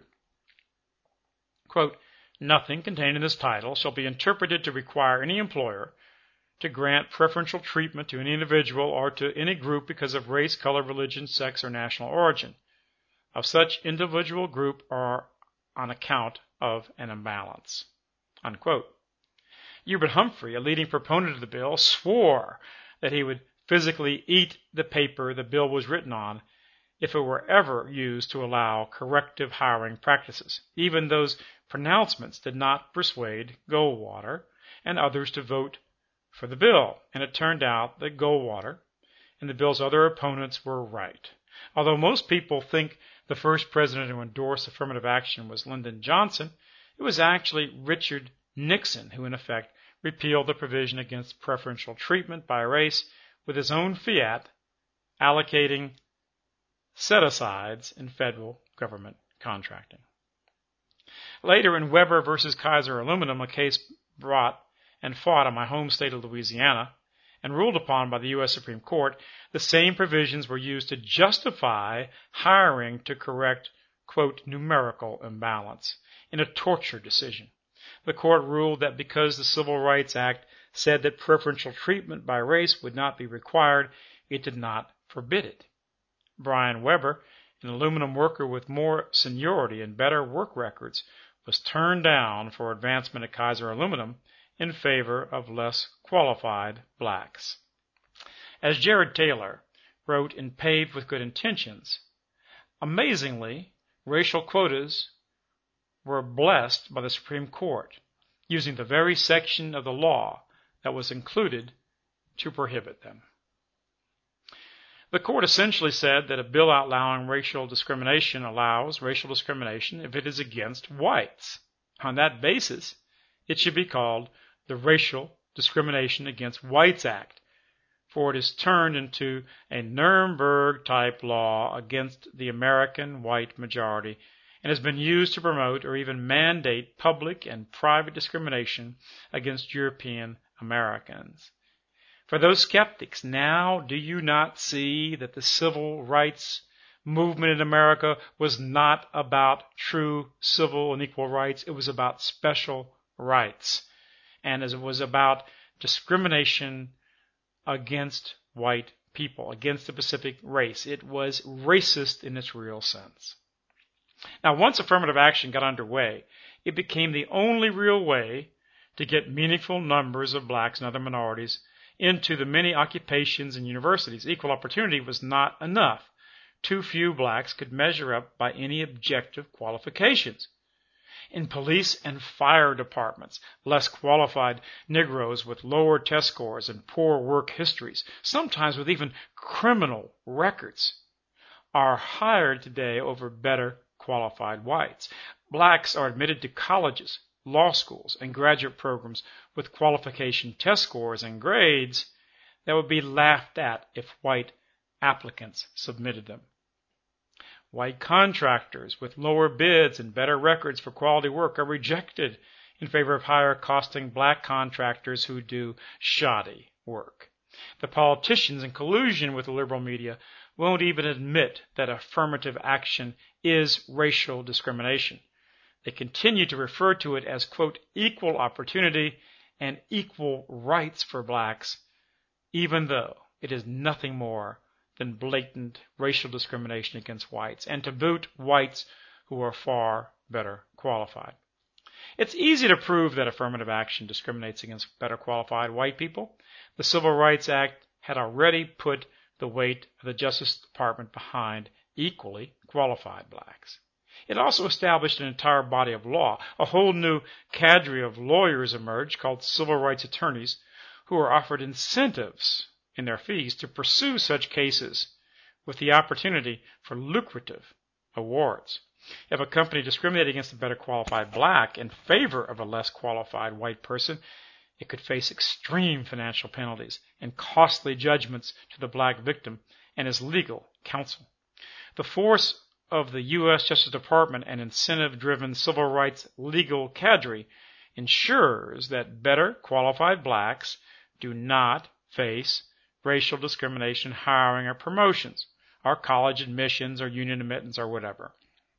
Quote, "Nothing contained in this title shall be interpreted to require any employer to grant preferential treatment to any individual or to any group because of race, color, religion, sex, or national origin of such individual group or on account of an imbalance." Unquote. Hubert Humphrey, a leading proponent of the bill, swore that he would physically eat the paper the bill was written on if it were ever used to allow corrective hiring practices. Even those pronouncements did not persuade Goldwater and others to vote for the bill, and it turned out that Goldwater and the bill's other opponents were right. Although most people think the first president to endorse affirmative action was Lyndon Johnson, it was actually Richard Nixon who in effect repealed the provision against preferential treatment by race with his own fiat allocating set-asides in federal government contracting. Later in Weber versus Kaiser Aluminum, a case brought and fought in my home state of Louisiana and ruled upon by the U S Supreme Court, the same provisions were used to justify hiring to correct, quote, numerical imbalance in a torture decision. The court ruled that because the Civil Rights Act said that preferential treatment by race would not be required, it did not forbid it. Brian Weber, an aluminum worker with more seniority and better work records, was turned down for advancement at Kaiser Aluminum in favor of less qualified blacks. As Jared Taylor wrote in Paved with Good Intentions, amazingly, racial quotas were blessed by the Supreme Court, using the very section of the law that was included to prohibit them. The court essentially said that a bill outlawing racial discrimination allows racial discrimination if it is against whites. On that basis, it should be called the Racial Discrimination Against Whites Act, for it is turned into a Nuremberg-type law against the American white majority and has been used to promote or even mandate public and private discrimination against European Americans. For those skeptics, now do you not see that the civil rights movement in America was not about true civil and equal rights? It was about special rights. And it was about discrimination against white people, against the Pacific race. It was racist in its real sense. Now, once affirmative action got underway, it became the only real way to get meaningful numbers of blacks and other minorities into the many occupations and universities. Equal opportunity was not enough. Too few blacks could measure up by any objective qualifications. In police and fire departments, less qualified Negroes with lower test scores and poor work histories, sometimes with even criminal records, are hired today over better qualified whites. Blacks are admitted to colleges, law schools, and graduate programs with qualification test scores and grades that would be laughed at if white applicants submitted them. White contractors with lower bids and better records for quality work are rejected in favor of higher-costing black contractors who do shoddy work. The politicians, in collusion with the liberal media, won't even admit that affirmative action is racial discrimination. They continue to refer to it as, quote, equal opportunity and equal rights for blacks, even though it is nothing more than blatant racial discrimination against whites, and to boot, whites who are far better qualified. It's easy to prove that affirmative action discriminates against better qualified white people. The Civil Rights Act had already put the weight of the Justice Department behind equally qualified blacks. It also established an entire body of law. A whole new cadre of lawyers emerged called civil rights attorneys who were offered incentives in their fees to pursue such cases with the opportunity for lucrative awards. If a company discriminated against a better qualified black in favor of a less qualified white person, it could face extreme financial penalties and costly judgments to the black victim and his legal counsel. The force of the U S Justice Department and incentive-driven civil rights legal cadre ensures that better qualified blacks do not face racial discrimination, hiring, or promotions, or college admissions, or union admittance, or whatever.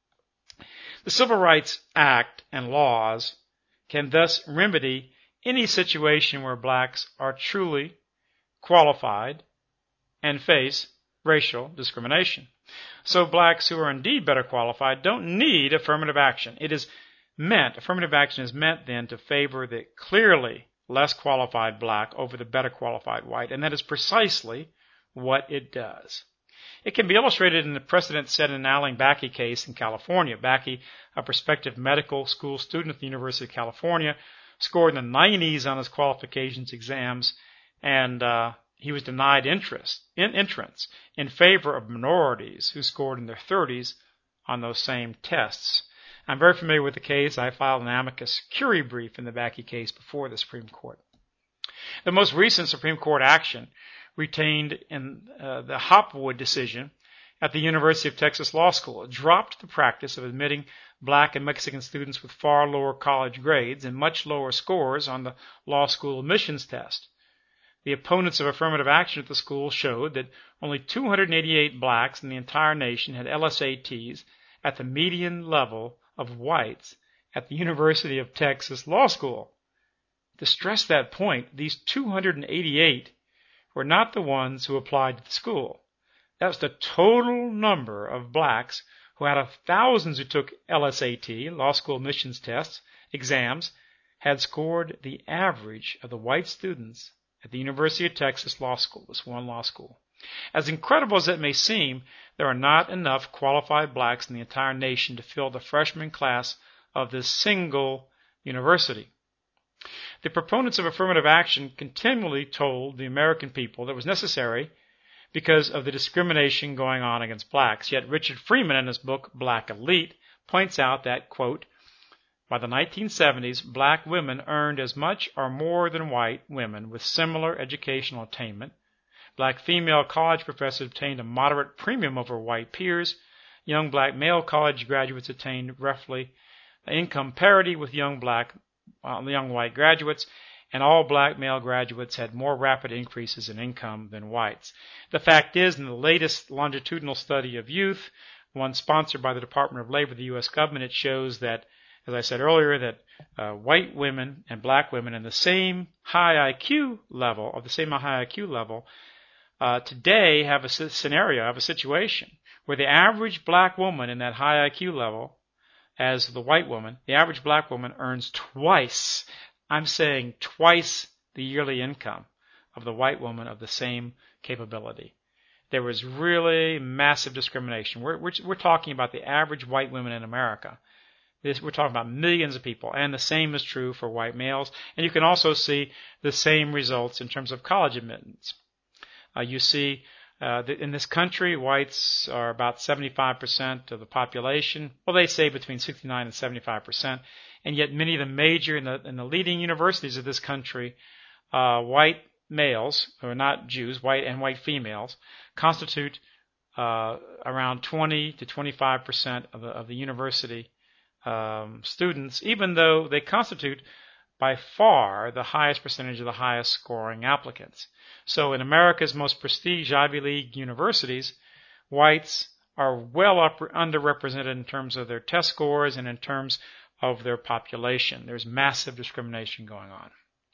The Civil Rights Act and laws can thus remedy any situation where blacks are truly qualified and face racial discrimination. So blacks who are indeed better qualified don't need affirmative action. It is meant, affirmative action is meant then to favor the clearly less qualified black over the better qualified white, and that is precisely what it does. It can be illustrated in the precedent set in the Allen Bakke case in California. Bakke, a prospective medical school student at the University of California, scored in the nineties on his qualifications exams, and uh, he was denied interest, in entrance in favor of minorities who scored in their thirties on those same tests. I'm very familiar with the case. I filed an amicus curiae brief in the Bakke case before the Supreme Court. The most recent Supreme Court action retained in uh, the Hopwood decision at the University of Texas Law School. It dropped the practice of admitting black and Mexican students with far lower college grades and much lower scores on the law school admissions test. The opponents of affirmative action at the school showed that only two hundred eighty-eight blacks in the entire nation had L S A Ts at the median level of whites at the University of Texas Law School. To stress that point, these two hundred eighty-eight were not the ones who applied to the school. That was the total number of blacks who, out of thousands who took L S A T, law school admissions tests, exams, had scored the average of the white students at the University of Texas Law School, this one law school. As incredible as it may seem, there are not enough qualified blacks in the entire nation to fill the freshman class of this single university. The proponents of affirmative action continually told the American people that it was necessary because of the discrimination going on against blacks. Yet Richard Freeman, in his book Black Elite, points out that, quote, by the nineteen seventies, black women earned as much or more than white women with similar educational attainment. Black female college professors obtained a moderate premium over white peers. Young black male college graduates attained roughly income parity with young black, uh, young white graduates, and all black male graduates had more rapid increases in income than whites. The fact is, in the latest longitudinal study of youth, one sponsored by the Department of Labor, the U S government, it shows that, as I said earlier, that uh, white women and black women in the same high I Q level, of the same high I Q level, uh, today have a scenario, have a situation where the average black woman in that high I Q level, as the white woman, the average black woman earns twice, I'm saying twice the yearly income of the white woman of the same capability. There was really massive discrimination. We're, we're, we're talking about the average white woman in America. This, we're talking about millions of people, and the same is true for white males. And you can also see the same results in terms of college admittance. Uh, you see uh, that in this country, whites are about seventy-five percent of the population. Well, they say between sixty-nine and seventy-five percent. And yet many of the major and the, and the leading universities of this country, uh, white males, who are not Jews, white and white females, constitute uh, around twenty to twenty-five percent of the, of the university um, students, even though they constitute by far the highest percentage of the highest scoring applicants. So in America's most prestige Ivy League universities, whites are well up, underrepresented in terms of their test scores and in terms of their population. There's massive discrimination going on.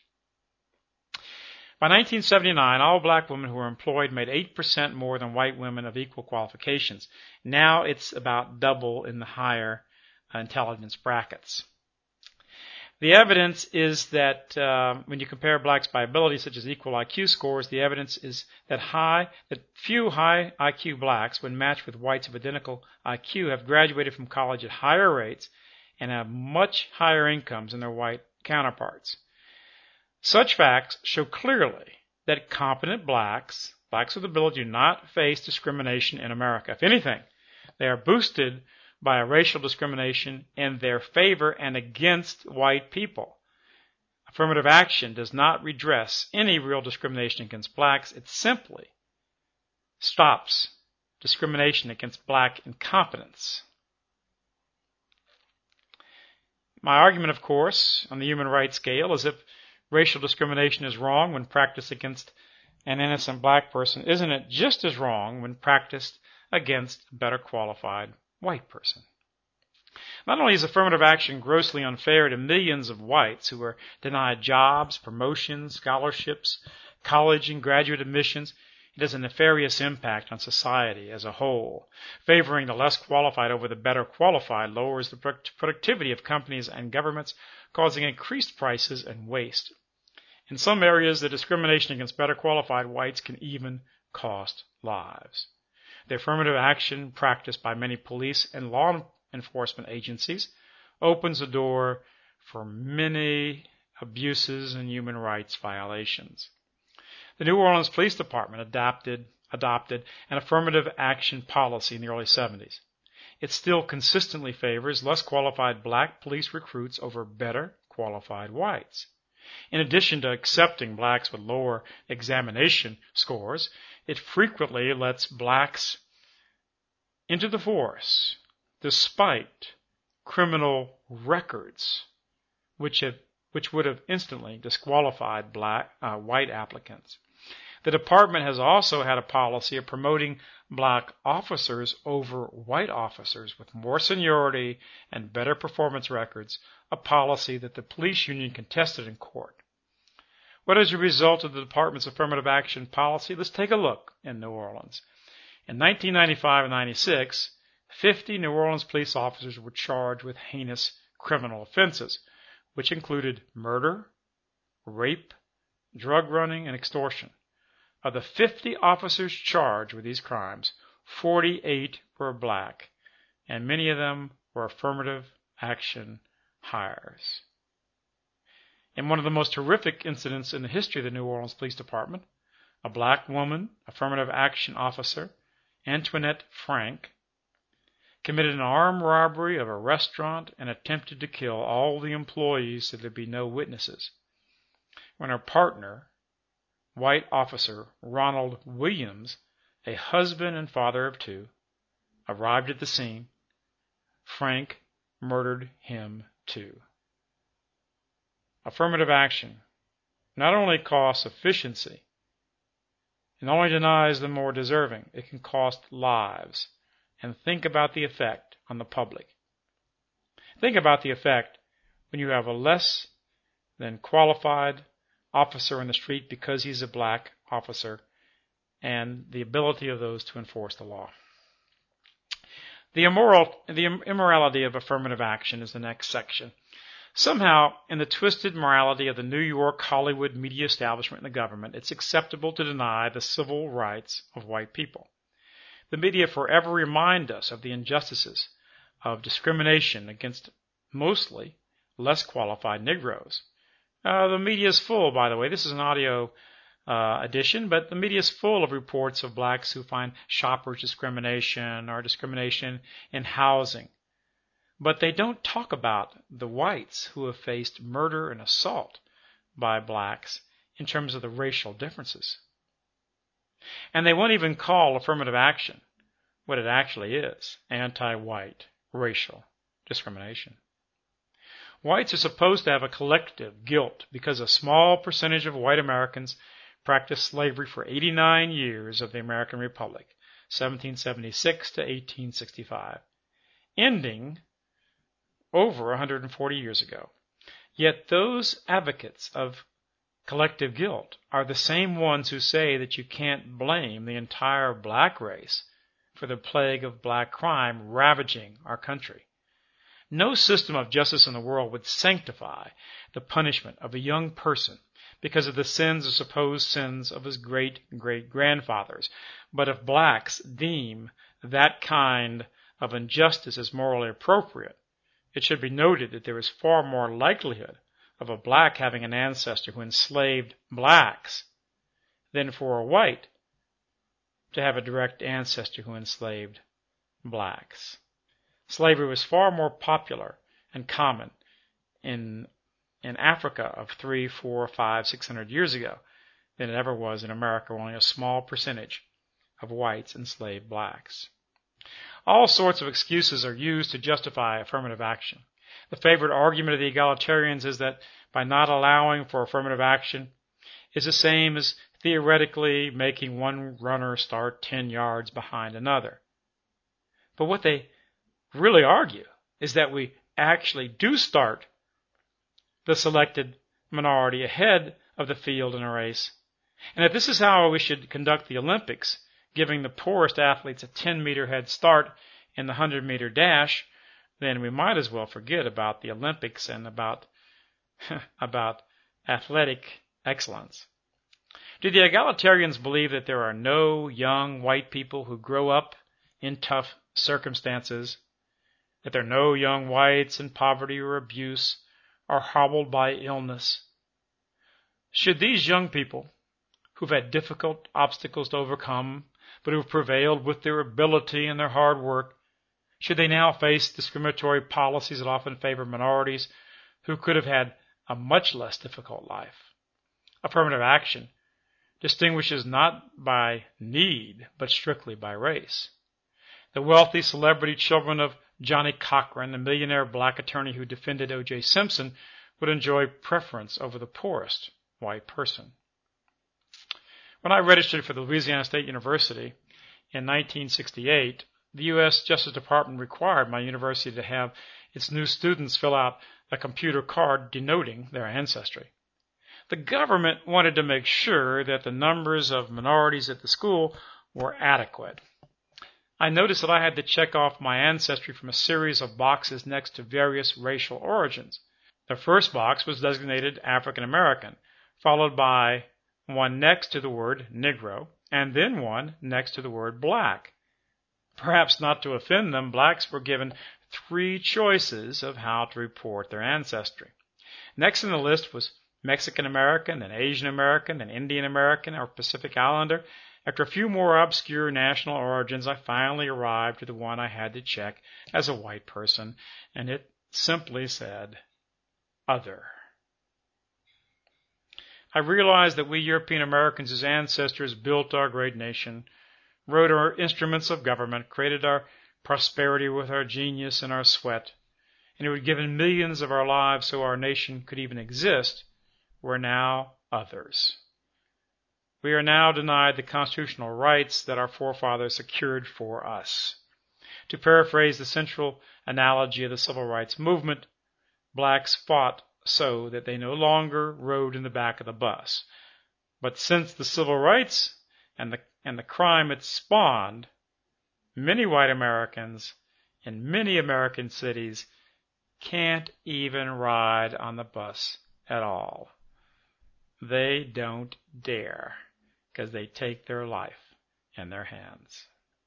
By nineteen seventy-nine, all black women who were employed made eight percent more than white women of equal qualifications. Now it's about double in the higher intelligence brackets. The evidence is that uh, when you compare blacks by ability, such as equal I Q scores, the evidence is that high, that few high I Q blacks, when matched with whites of identical I Q, have graduated from college at higher rates and have much higher incomes than their white counterparts. Such facts show clearly that competent blacks, blacks with ability, do not face discrimination in America. If anything, they are boosted by a racial discrimination in their favor and against white people. Affirmative action does not redress any real discrimination against blacks. It simply stops discrimination against black incompetence. My argument, of course, on the human rights scale is if racial discrimination is wrong when practiced against an innocent black person, isn't it just as wrong when practiced against a better qualified white person? Not only is affirmative action grossly unfair to millions of whites who are denied jobs, promotions, scholarships, college and graduate admissions, it has a nefarious impact on society as a whole. Favoring the less qualified over the better qualified lowers the productivity of companies and governments, causing increased prices and waste. In some areas, the discrimination against better qualified whites can even cost lives. The affirmative action practiced by many police and law enforcement agencies opens the door for many abuses and human rights violations. The New Orleans Police Department adopted, adopted an affirmative action policy in the early seventies. It still consistently favors less qualified black police recruits over better qualified whites. In addition to accepting blacks with lower examination scores, it frequently lets blacks into the force despite criminal records, which have which would have instantly disqualified black uh, white applicants. The department has also had a policy of promoting black officers over white officers with more seniority and better performance records, a policy that the police union contested in court. What is the result of the department's affirmative action policy? Let's take a look in New Orleans. In nineteen ninety-five and ninety-six, fifty New Orleans police officers were charged with heinous criminal offenses, which included murder, rape, drug running, and extortion. Of the fifty officers charged with these crimes, forty-eight were black, and many of them were affirmative action hires. In one of the most horrific incidents in the history of the New Orleans Police Department, a black woman, affirmative action officer, Antoinette Frank, committed an armed robbery of a restaurant and attempted to kill all the employees so there'd be no witnesses. When her partner, white officer Ronald Williams, a husband and father of two, arrived at the scene, Frank murdered him too. Affirmative action not only costs efficiency, it not only denies the more deserving, it can cost lives. And think about the effect on the public. Think about the effect when you have a less than qualified officer in the street because he's a black officer, and the ability of those to enforce the law. The immoral, the immorality of affirmative action is the next section. Somehow, in the twisted morality of the New York Hollywood media establishment and the government, it's acceptable to deny the civil rights of white people. The media forever remind us of the injustices of discrimination against mostly less qualified Negroes. Uh, the media is full, by the way. This is an audio uh, edition, but the media is full of reports of blacks who find shoppers discrimination or discrimination in housing. But they don't talk about the whites who have faced murder and assault by blacks in terms of the racial differences. And they won't even call affirmative action what it actually is, anti-white racial discrimination. Whites are supposed to have a collective guilt because a small percentage of white Americans practiced slavery for eighty-nine years of the American Republic, seventeen seventy-six to eighteen sixty-five, ending over one hundred forty years ago. Yet those advocates of collective guilt are the same ones who say that you can't blame the entire black race for the plague of black crime ravaging our country. No system of justice in the world would sanctify the punishment of a young person because of the sins or supposed sins of his great-great-grandfathers. But if blacks deem that kind of injustice as morally appropriate, it should be noted that there is far more likelihood of a black having an ancestor who enslaved blacks than for a white to have a direct ancestor who enslaved blacks. Slavery was far more popular and common in in Africa of three, four, five, six hundred years ago than it ever was in America, where only a small percentage of whites enslaved blacks. All sorts of excuses are used to justify affirmative action. The favorite argument of the egalitarians is that by not allowing for affirmative action is the same as theoretically making one runner start ten yards behind another. But what they really argue is that we actually do start the selected minority ahead of the field in a race, and that this is how we should conduct the Olympics, giving the poorest athletes a ten meter head start in the one hundred meter dash. Then we might as well forget about the Olympics and about about athletic excellence. Do the egalitarians believe that there are no young white people who grow up in tough circumstances, that there are no young whites in poverty or abuse, or hobbled by illness? Should these young people, who've had difficult obstacles to overcome, but who've prevailed with their ability and their hard work, should they now face discriminatory policies that often favor minorities who could have had a much less difficult life? Affirmative action distinguishes not by need, but strictly by race. The wealthy celebrity children of Johnny Cochran, the millionaire black attorney who defended O J Simpson, would enjoy preference over the poorest white person. When I registered for the Louisiana State University in nineteen sixty-eight, the U S Justice Department required my university to have its new students fill out a computer card denoting their ancestry. The government wanted to make sure that the numbers of minorities at the school were adequate. I noticed that I had to check off my ancestry from a series of boxes next to various racial origins. The first box was designated African American, followed by one next to the word Negro, and then one next to the word black. Perhaps not to offend them, blacks were given three choices of how to report their ancestry. Next in the list was Mexican American, then Asian American, then Indian American, or Pacific Islander. After a few more obscure national origins, I finally arrived to the one I had to check as a white person, and it simply said, Other. I realized that we European Americans, whose ancestors built our great nation, wrote our instruments of government, created our prosperity with our genius and our sweat, and who had given millions of our lives so our nation could even exist, were now others. We are now denied the constitutional rights that our forefathers secured for us. To paraphrase the central analogy of the civil rights movement, blacks fought so that they no longer rode in the back of the bus. But since the civil rights and the, and the crime it spawned, many white Americans in many American cities can't even ride on the bus at all. They don't dare, because they take their life in their hands.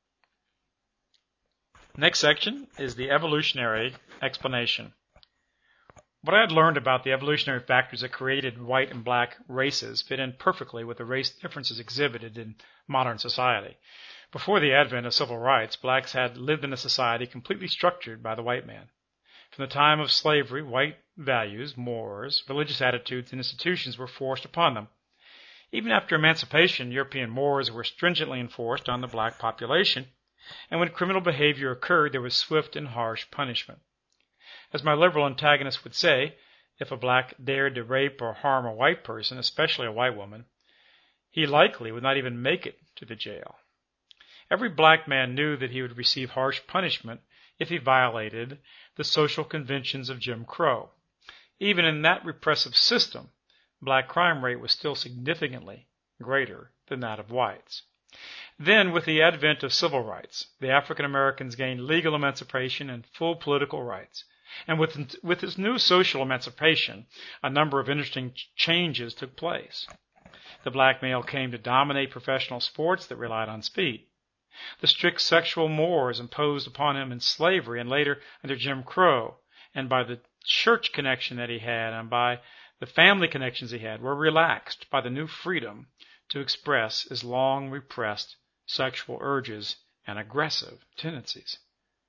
Next section is the evolutionary explanation. What I had learned about the evolutionary factors that created white and black races fit in perfectly with the race differences exhibited in modern society. Before the advent of civil rights, blacks had lived in a society completely structured by the white man. From the time of slavery, white values, mores, religious attitudes, and institutions were forced upon them. Even after emancipation, European mores were stringently enforced on the black population, and when criminal behavior occurred, there was swift and harsh punishment. As my liberal antagonist would say, if a black dared to rape or harm a white person, especially a white woman, he likely would not even make it to the jail. Every black man knew that he would receive harsh punishment if he violated the social conventions of Jim Crow. Even in that repressive system, black crime rate was still significantly greater than that of whites. Then, with the advent of civil rights, the African Americans gained legal emancipation and full political rights. And with, with his new social emancipation, a number of interesting changes took place. The black male came to dominate professional sports that relied on speed. The strict sexual mores imposed upon him in slavery and later under Jim Crow, and by the church connection that he had and by the family connections he had, were relaxed by the new freedom to express his long repressed sexual urges and aggressive tendencies.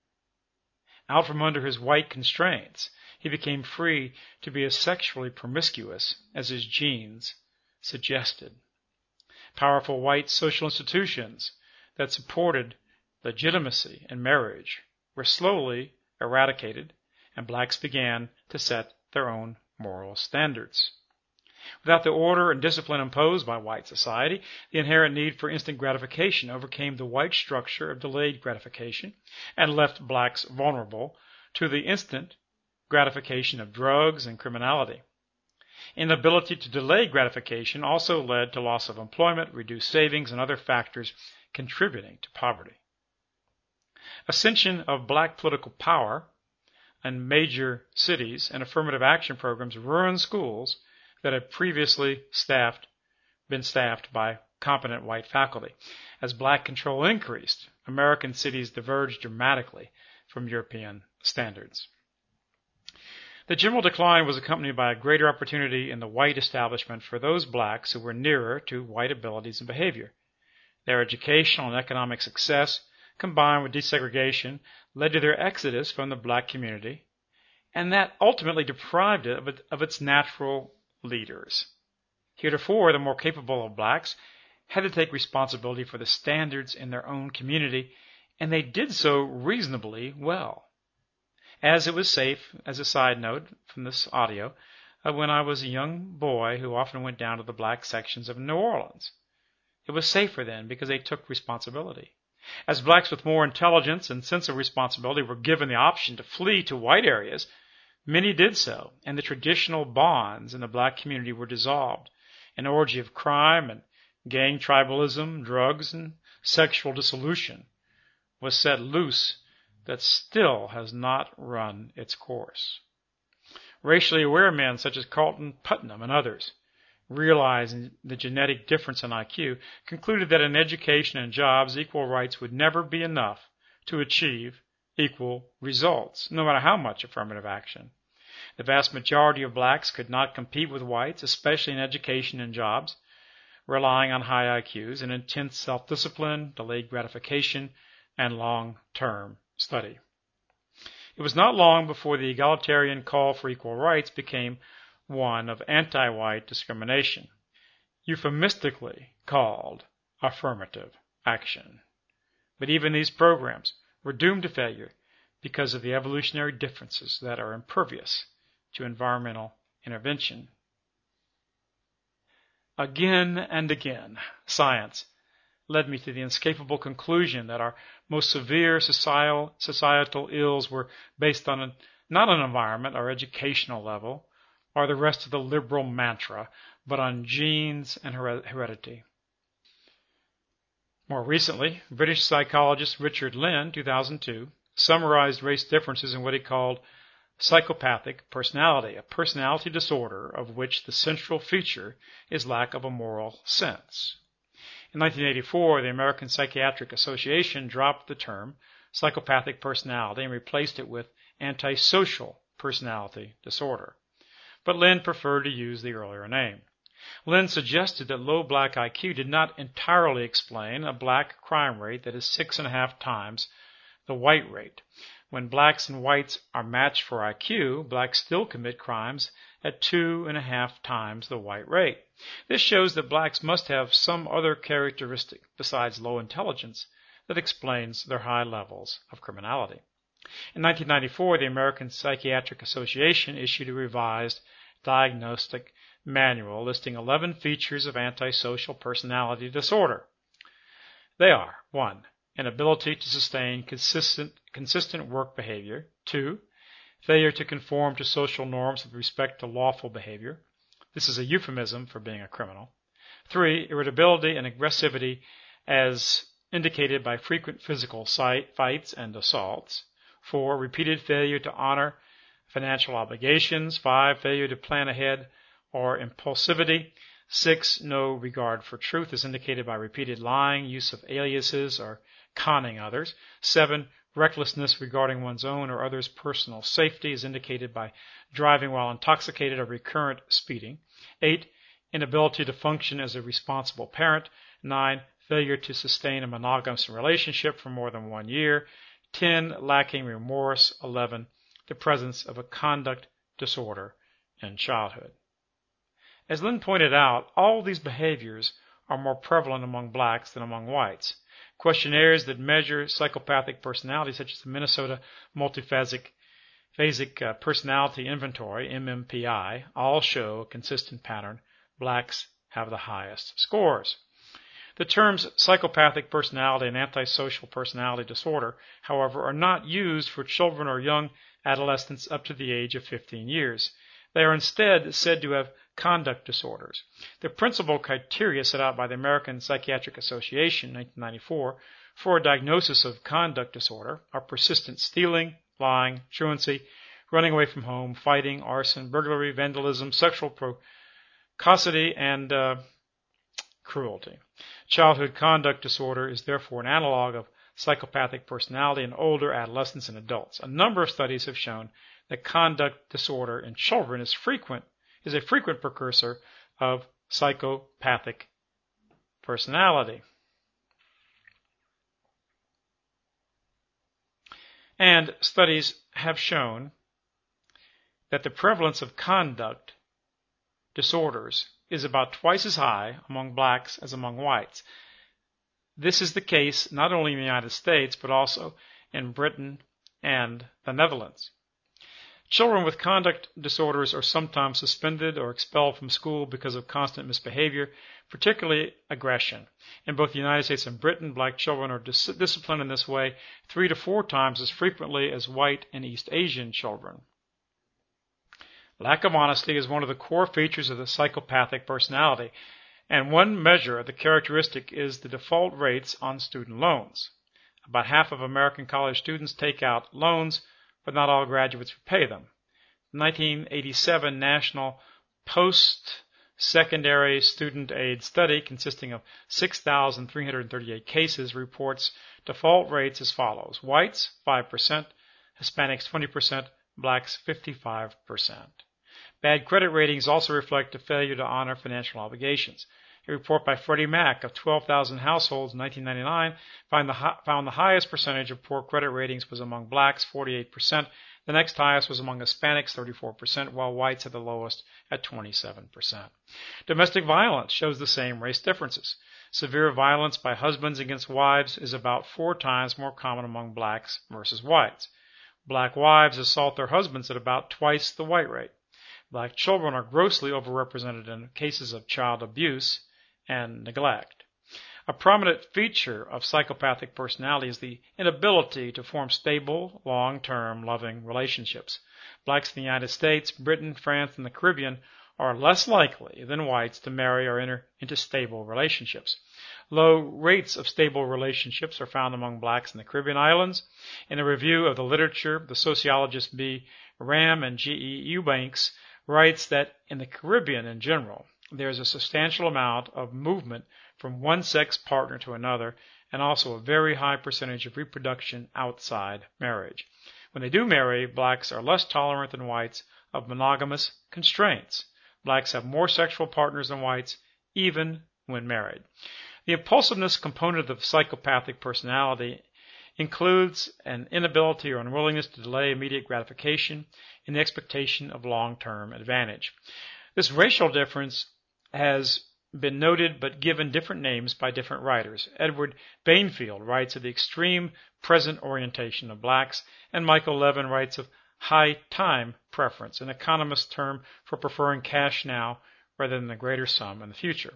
Out from under his white constraints, he became free to be as sexually promiscuous as his genes suggested. Powerful white social institutions that supported legitimacy in marriage were slowly eradicated, and blacks began to set their own moral standards. Without the order and discipline imposed by white society, the inherent need for instant gratification overcame the white structure of delayed gratification and left blacks vulnerable to the instant gratification of drugs and criminality. Inability to delay gratification also led to loss of employment, reduced savings, and other factors contributing to poverty. Ascension of black political power in major cities and affirmative action programs ruined schools that had previously staffed, been staffed by competent white faculty. As black control increased, American cities diverged dramatically from European standards. The general decline was accompanied by a greater opportunity in the white establishment for those blacks who were nearer to white abilities and behavior. Their educational and economic success, combined with desegregation, led to their exodus from the black community, and that ultimately deprived it of, it, of its natural leaders. Heretofore, the more capable of blacks had to take responsibility for the standards in their own community, and they did so reasonably well. As it was safe, as a side note from this audio, uh, when I was a young boy who often went down to the black sections of New Orleans. It was safer then because they took responsibility. As blacks with more intelligence and sense of responsibility were given the option to flee to white areas, many did so, and the traditional bonds in the black community were dissolved. An orgy of crime and gang tribalism, drugs, and sexual dissolution was set loose that still has not run its course. Racially aware men such as Carlton Putnam and others, realizing the genetic difference in I Q, concluded that in education and jobs, equal rights would never be enough to achieve equal results, no matter how much affirmative action. The vast majority of blacks could not compete with whites, especially in education and jobs, relying on high I Qs and intense self-discipline, delayed gratification, and long-term study. It was not long before the egalitarian call for equal rights became one of anti-white discrimination, euphemistically called affirmative action. But even these programs were doomed to failure because of the evolutionary differences that are impervious to environmental intervention. Again and again, science led me to the inescapable conclusion that our most severe societal, societal ills were based on a, not an environment or educational level or the rest of the liberal mantra, but on genes and heredity. More recently, British psychologist Richard Lynn, two thousand two, summarized race differences in what he called psychopathic personality, a personality disorder of which the central feature is lack of a moral sense. In nineteen eighty-four, the American Psychiatric Association dropped the term psychopathic personality and replaced it with antisocial personality disorder. But Lynn preferred to use the earlier name. Lynn suggested that low black I Q did not entirely explain a black crime rate that is six and a half times the white rate. When blacks and whites are matched for I Q, blacks still commit crimes at two and a half times the white rate. This shows that blacks must have some other characteristic besides low intelligence that explains their high levels of criminality. In nineteen ninety-four, the American Psychiatric Association issued a revised diagnostic manual listing eleven features of antisocial personality disorder. They are: one. Inability to sustain consistent, consistent work behavior. Two. Failure to conform to social norms with respect to lawful behavior. This is a euphemism for being a criminal. Three. Irritability and aggressivity as indicated by frequent physical fights and assaults. Four. Repeated failure to honor financial obligations. Five, failure to plan ahead or impulsivity. Six, no regard for truth is indicated by repeated lying, use of aliases, or conning others. Seven, recklessness regarding one's own or others' personal safety is indicated by driving while intoxicated or recurrent speeding. Eight, inability to function as a responsible parent. Nine, failure to sustain a monogamous relationship for more than one year. Ten, lacking remorse. Eleven, the presence of a conduct disorder in childhood. As Lynn pointed out, all these behaviors are more prevalent among blacks than among whites. Questionnaires that measure psychopathic personality, such as the Minnesota Multiphasic Phasic uh, Personality Inventory, M M P I, all show a consistent pattern. Blacks have the highest scores. The terms psychopathic personality and antisocial personality disorder, however, are not used for children or young adolescents up to the age of fifteen years. They are instead said to have conduct disorders. The principal criteria set out by the American Psychiatric Association in nineteen ninety-four for a diagnosis of conduct disorder are persistent stealing, lying, truancy, running away from home, fighting, arson, burglary, vandalism, sexual precocity, and uh, cruelty. Childhood conduct disorder is therefore an analog of psychopathic personality in older adolescents and adults. A number of studies have shown that conduct disorder in children is frequent is a frequent precursor of psychopathic personality. And studies have shown that the prevalence of conduct disorders is about twice as high among blacks as among whites. This is the case not only in the United States, but also in Britain and the Netherlands. Children with conduct disorders are sometimes suspended or expelled from school because of constant misbehavior, particularly aggression. In both the United States and Britain, black children are dis- disciplined in this way three to four times as frequently as white and East Asian children. Lack of honesty is one of the core features of the psychopathic personality, and one measure of the characteristic is the default rates on student loans. About half of American college students take out loans, but not all graduates repay them. The nineteen eighty-seven National Post-Secondary Student Aid Study, consisting of six thousand three hundred thirty-eight cases, reports default rates as follows. Whites, five percent, Hispanics, twenty percent, blacks, fifty-five percent. Bad credit ratings also reflect a failure to honor financial obligations. A report by Freddie Mac of twelve thousand households in nineteen ninety-nine found the, found the highest percentage of poor credit ratings was among blacks, forty-eight percent. The next highest was among Hispanics, thirty-four percent, while whites had the lowest at twenty-seven percent. Domestic violence shows the same race differences. Severe violence by husbands against wives is about four times more common among blacks versus whites. Black wives assault their husbands at about twice the white rate. Black children are grossly overrepresented in cases of child abuse and neglect. A prominent feature of psychopathic personality is the inability to form stable, long-term, loving relationships. Blacks in the United States, Britain, France, and the Caribbean are less likely than whites to marry or enter into stable relationships. Low rates of stable relationships are found among blacks in the Caribbean islands. In a review of the literature, the sociologist B. Ram and G E Eubanks writes that in the Caribbean in general, there is a substantial amount of movement from one sex partner to another, and also a very high percentage of reproduction outside marriage. When they do marry, blacks are less tolerant than whites of monogamous constraints. Blacks have more sexual partners than whites, even when married. The impulsiveness component of psychopathic personality includes an inability or unwillingness to delay immediate gratification in the expectation of long-term advantage. This racial difference has been noted but given different names by different writers. Edward Bainfield writes of the extreme present orientation of blacks, and Michael Levin writes of high time preference, an economist's term for preferring cash now rather than the greater sum in the future.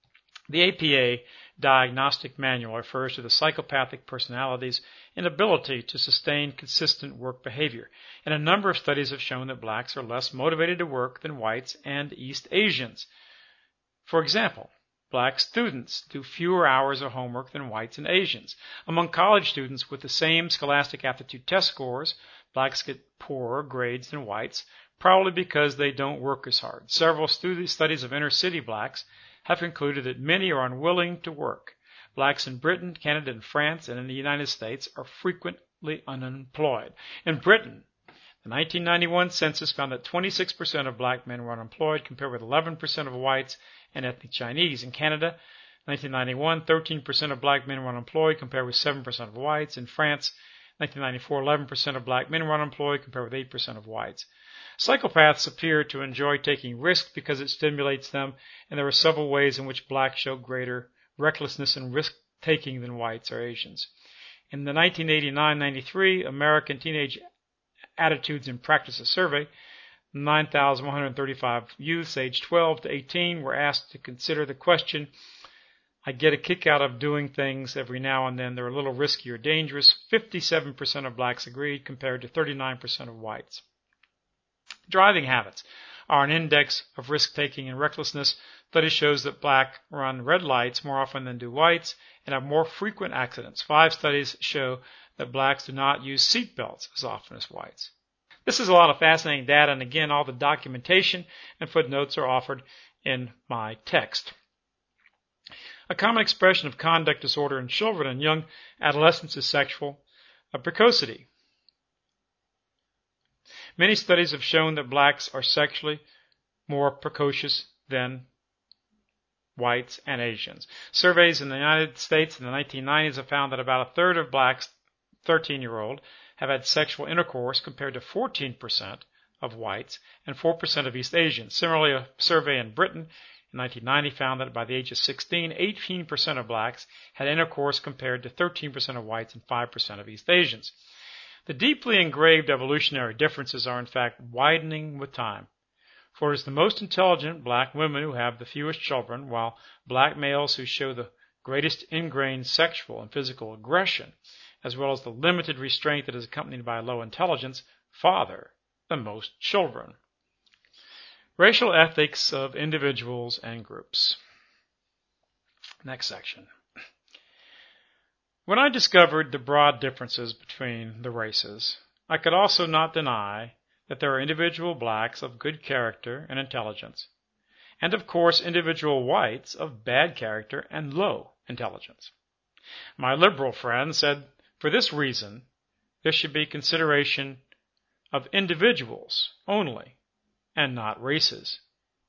The A P A Diagnostic Manual refers to the psychopathic personality's inability to sustain consistent work behavior, and a number of studies have shown that blacks are less motivated to work than whites and East Asians. For example, Black students do fewer hours of homework than whites and Asians. Among college students with the same scholastic aptitude test scores, blacks get poorer grades than whites, probably because they don't work as hard. Several studies of inner-city blacks have concluded that many are unwilling to work. Blacks in Britain, Canada, and France, and in the United States are frequently unemployed. In Britain, the nineteen ninety-one census found that twenty-six percent of black men were unemployed, compared with eleven percent of whites and ethnic Chinese. In Canada, nineteen ninety-one, thirteen percent of black men were unemployed, compared with seven percent of whites. In France, nineteen ninety-four, eleven percent of black men were unemployed, compared with eight percent of whites. Psychopaths appear to enjoy taking risks because it stimulates them, and there are several ways in which blacks show greater recklessness and risk-taking than whites or Asians. In the nineteen eighty-nine ninety-three American Teenage Attitudes and Practices Survey, nine thousand one hundred thirty-five youths aged twelve to eighteen were asked to consider the question, I get a kick out of doing things every now and then. They're a little risky or dangerous. fifty-seven percent of blacks agreed, compared to thirty-nine percent of whites. Driving habits are an index of risk-taking and recklessness. Study shows that black run red lights more often than do whites and have more frequent accidents. Five studies show that blacks do not use seat belts as often as whites. This is a lot of fascinating data, and again, all the documentation and footnotes are offered in my text. A common expression of conduct disorder in children and young adolescents is sexual precocity. Many studies have shown that blacks are sexually more precocious than whites and Asians. Surveys in the United States in the nineteen nineties have found that about a third of blacks thirteen-year-old have had sexual intercourse, compared to fourteen percent of whites and four percent of East Asians. Similarly, a survey in Britain in nineteen ninety found that by the age of sixteen, eighteen percent of blacks had intercourse, compared to thirteen percent of whites and five percent of East Asians. The deeply engraved evolutionary differences are in fact widening with time. For it is the most intelligent black women who have the fewest children, while black males who show the greatest ingrained sexual and physical aggression, as well as the limited restraint that is accompanied by low intelligence, father the most children. Racial ethics of individuals and groups. Next section. When I discovered the broad differences between the races, I could also not deny that there are individual blacks of good character and intelligence, and of course individual whites of bad character and low intelligence. My liberal friend said for this reason there should be consideration of individuals only and not races.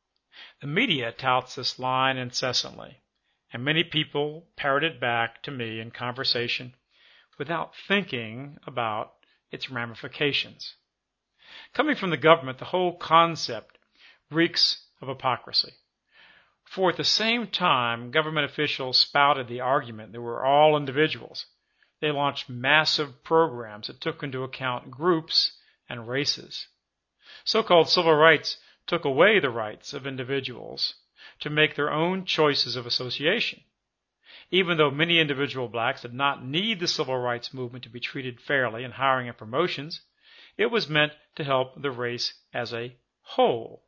The media touts this line incessantly, and many people parrot it back to me in conversation without thinking about its ramifications. Coming from the government, the whole concept reeks of hypocrisy. For at the same time government officials spouted the argument that we're all individuals, they launched massive programs that took into account groups and races. So-called civil rights took away the rights of individuals to make their own choices of association. Even though many individual blacks did not need the civil rights movement to be treated fairly in hiring and promotions, it was meant to help the race as a whole.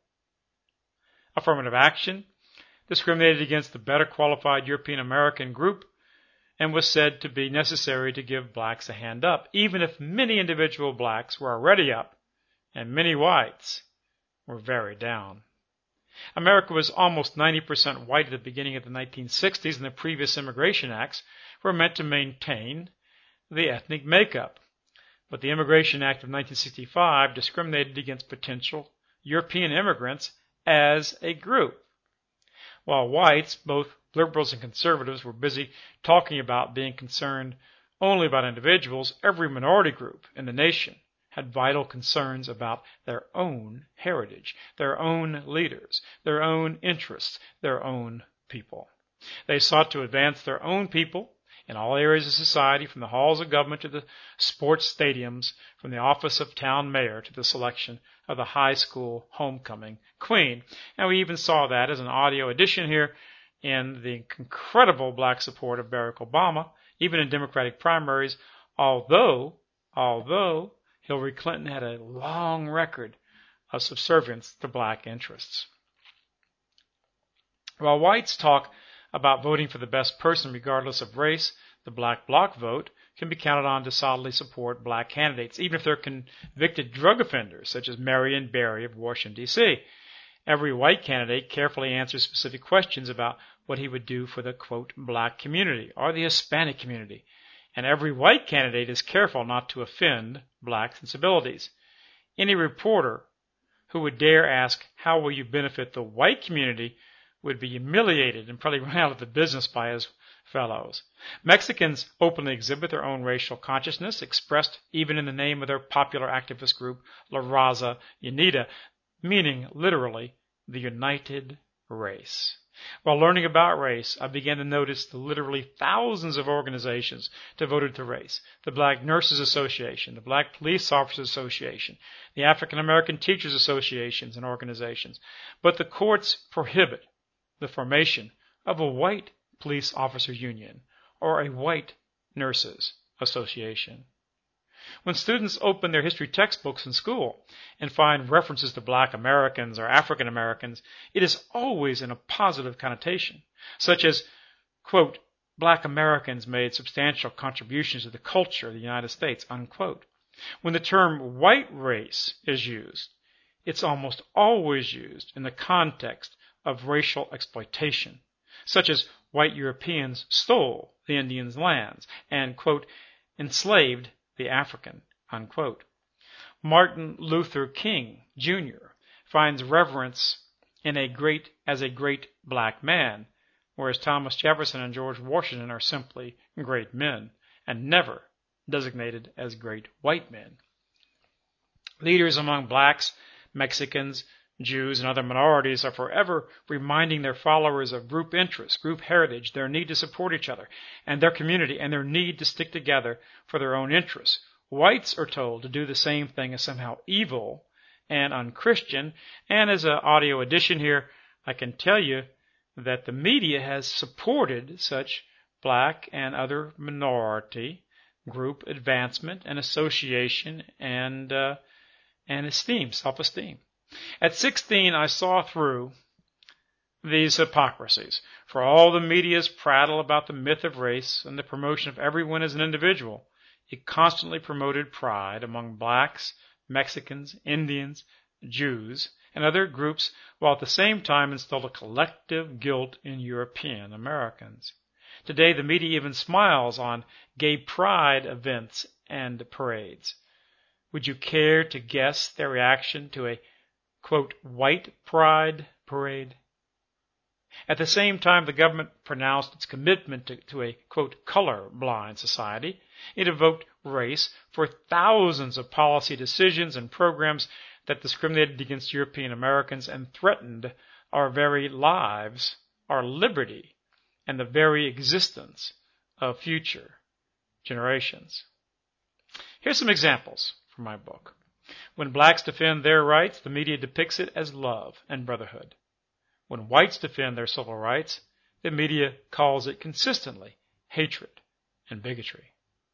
Affirmative action discriminated against the better qualified European American group and was said to be necessary to give blacks a hand up, even if many individual blacks were already up and many whites were very down. America was almost ninety percent white at the beginning of the nineteen sixties, and the previous immigration acts were meant to maintain the ethnic makeup. But the Immigration Act of nineteen sixty-five discriminated against potential European immigrants as a group. While whites, both liberals and conservatives, were busy talking about being concerned only about individuals, every minority group in the nation had vital concerns about their own heritage, their own leaders, their own interests, their own people. They sought to advance their own people in all areas of society, from the halls of government to the sports stadiums, from the office of town mayor to the selection of the high school homecoming queen. And we even saw that as an audio addition here in the incredible black support of Barack Obama, even in Democratic primaries, although, although Hillary Clinton had a long record of subservience to black interests. While whites talk about voting for the best person regardless of race, the black bloc vote can be counted on to solidly support black candidates, even if they're convicted drug offenders, such as Marion Barry of Washington, D C Every white candidate carefully answers specific questions about what he would do for the, quote, black community or the Hispanic community. And every white candidate is careful not to offend black sensibilities. Any reporter who would dare ask, how will you benefit the white community, would be humiliated and probably run out of the business by his fellows. Mexicans openly exhibit their own racial consciousness, expressed even in the name of their popular activist group, La Raza Unida, meaning literally the united race. While learning about race, I began to notice the literally thousands of organizations devoted to race. The Black Nurses Association, the Black Police Officers Association, the African American Teachers Associations and organizations. But the courts prohibit the formation of a white police officer union or a white nurses association. When students open their history textbooks in school and find references to black Americans or African Americans, it is always in a positive connotation, such as, quote, black Americans made substantial contributions to the culture of the United States, unquote. When the term white race is used, it's almost always used in the context of racial exploitation, such as white Europeans stole the Indians' lands and, quote, enslaved the African, unquote. Martin Luther King, Junior finds reverence in a great as a great black man, whereas Thomas Jefferson and George Washington are simply great men and never designated as great white men. Leaders among blacks, Mexicans, Jews, and other minorities are forever reminding their followers of group interests, group heritage, their need to support each other and their community, and their need to stick together for their own interests. Whites are told to do the same thing as somehow evil and unchristian, and as an audio addition here, I can tell you that the media has supported such black and other minority group advancement and association and, uh, and esteem, self-esteem. At sixteen, I saw through these hypocrisies. For all the media's prattle about the myth of race and the promotion of everyone as an individual, it constantly promoted pride among blacks, Mexicans, Indians, Jews, and other groups, while at the same time instilled a collective guilt in European Americans. Today, the media even smiles on gay pride events and parades. Would you care to guess their reaction to a, quote, white pride parade? At the same time, the government pronounced its commitment to, to a, quote, color-blind society. It evoked race for thousands of policy decisions and programs that discriminated against European Americans and threatened our very lives, our liberty, and the very existence of future generations. Here's some examples from my book. When blacks defend their rights, the media depicts it as love and brotherhood. When whites defend their civil rights, the media calls it consistently hatred and bigotry.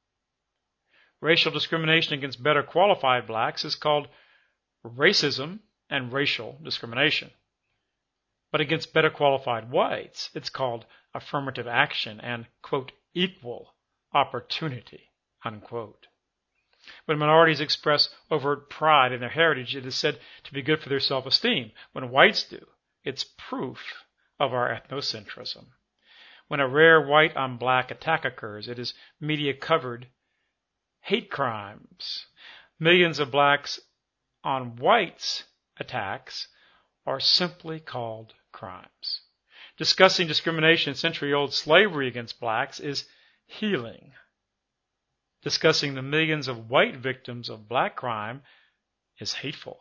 Racial discrimination against better qualified blacks is called racism and racial discrimination. But against better qualified whites, it's called affirmative action and, quote, equal opportunity, unquote. When minorities express overt pride in their heritage, it is said to be good for their self-esteem. When whites do, it's proof of our ethnocentrism. When a rare white-on-black attack occurs, it is media-covered hate crimes. Millions of blacks on whites attacks are simply called crimes. Discussing discrimination and century-old slavery against blacks is healing. Discussing the millions of white victims of black crime is hateful.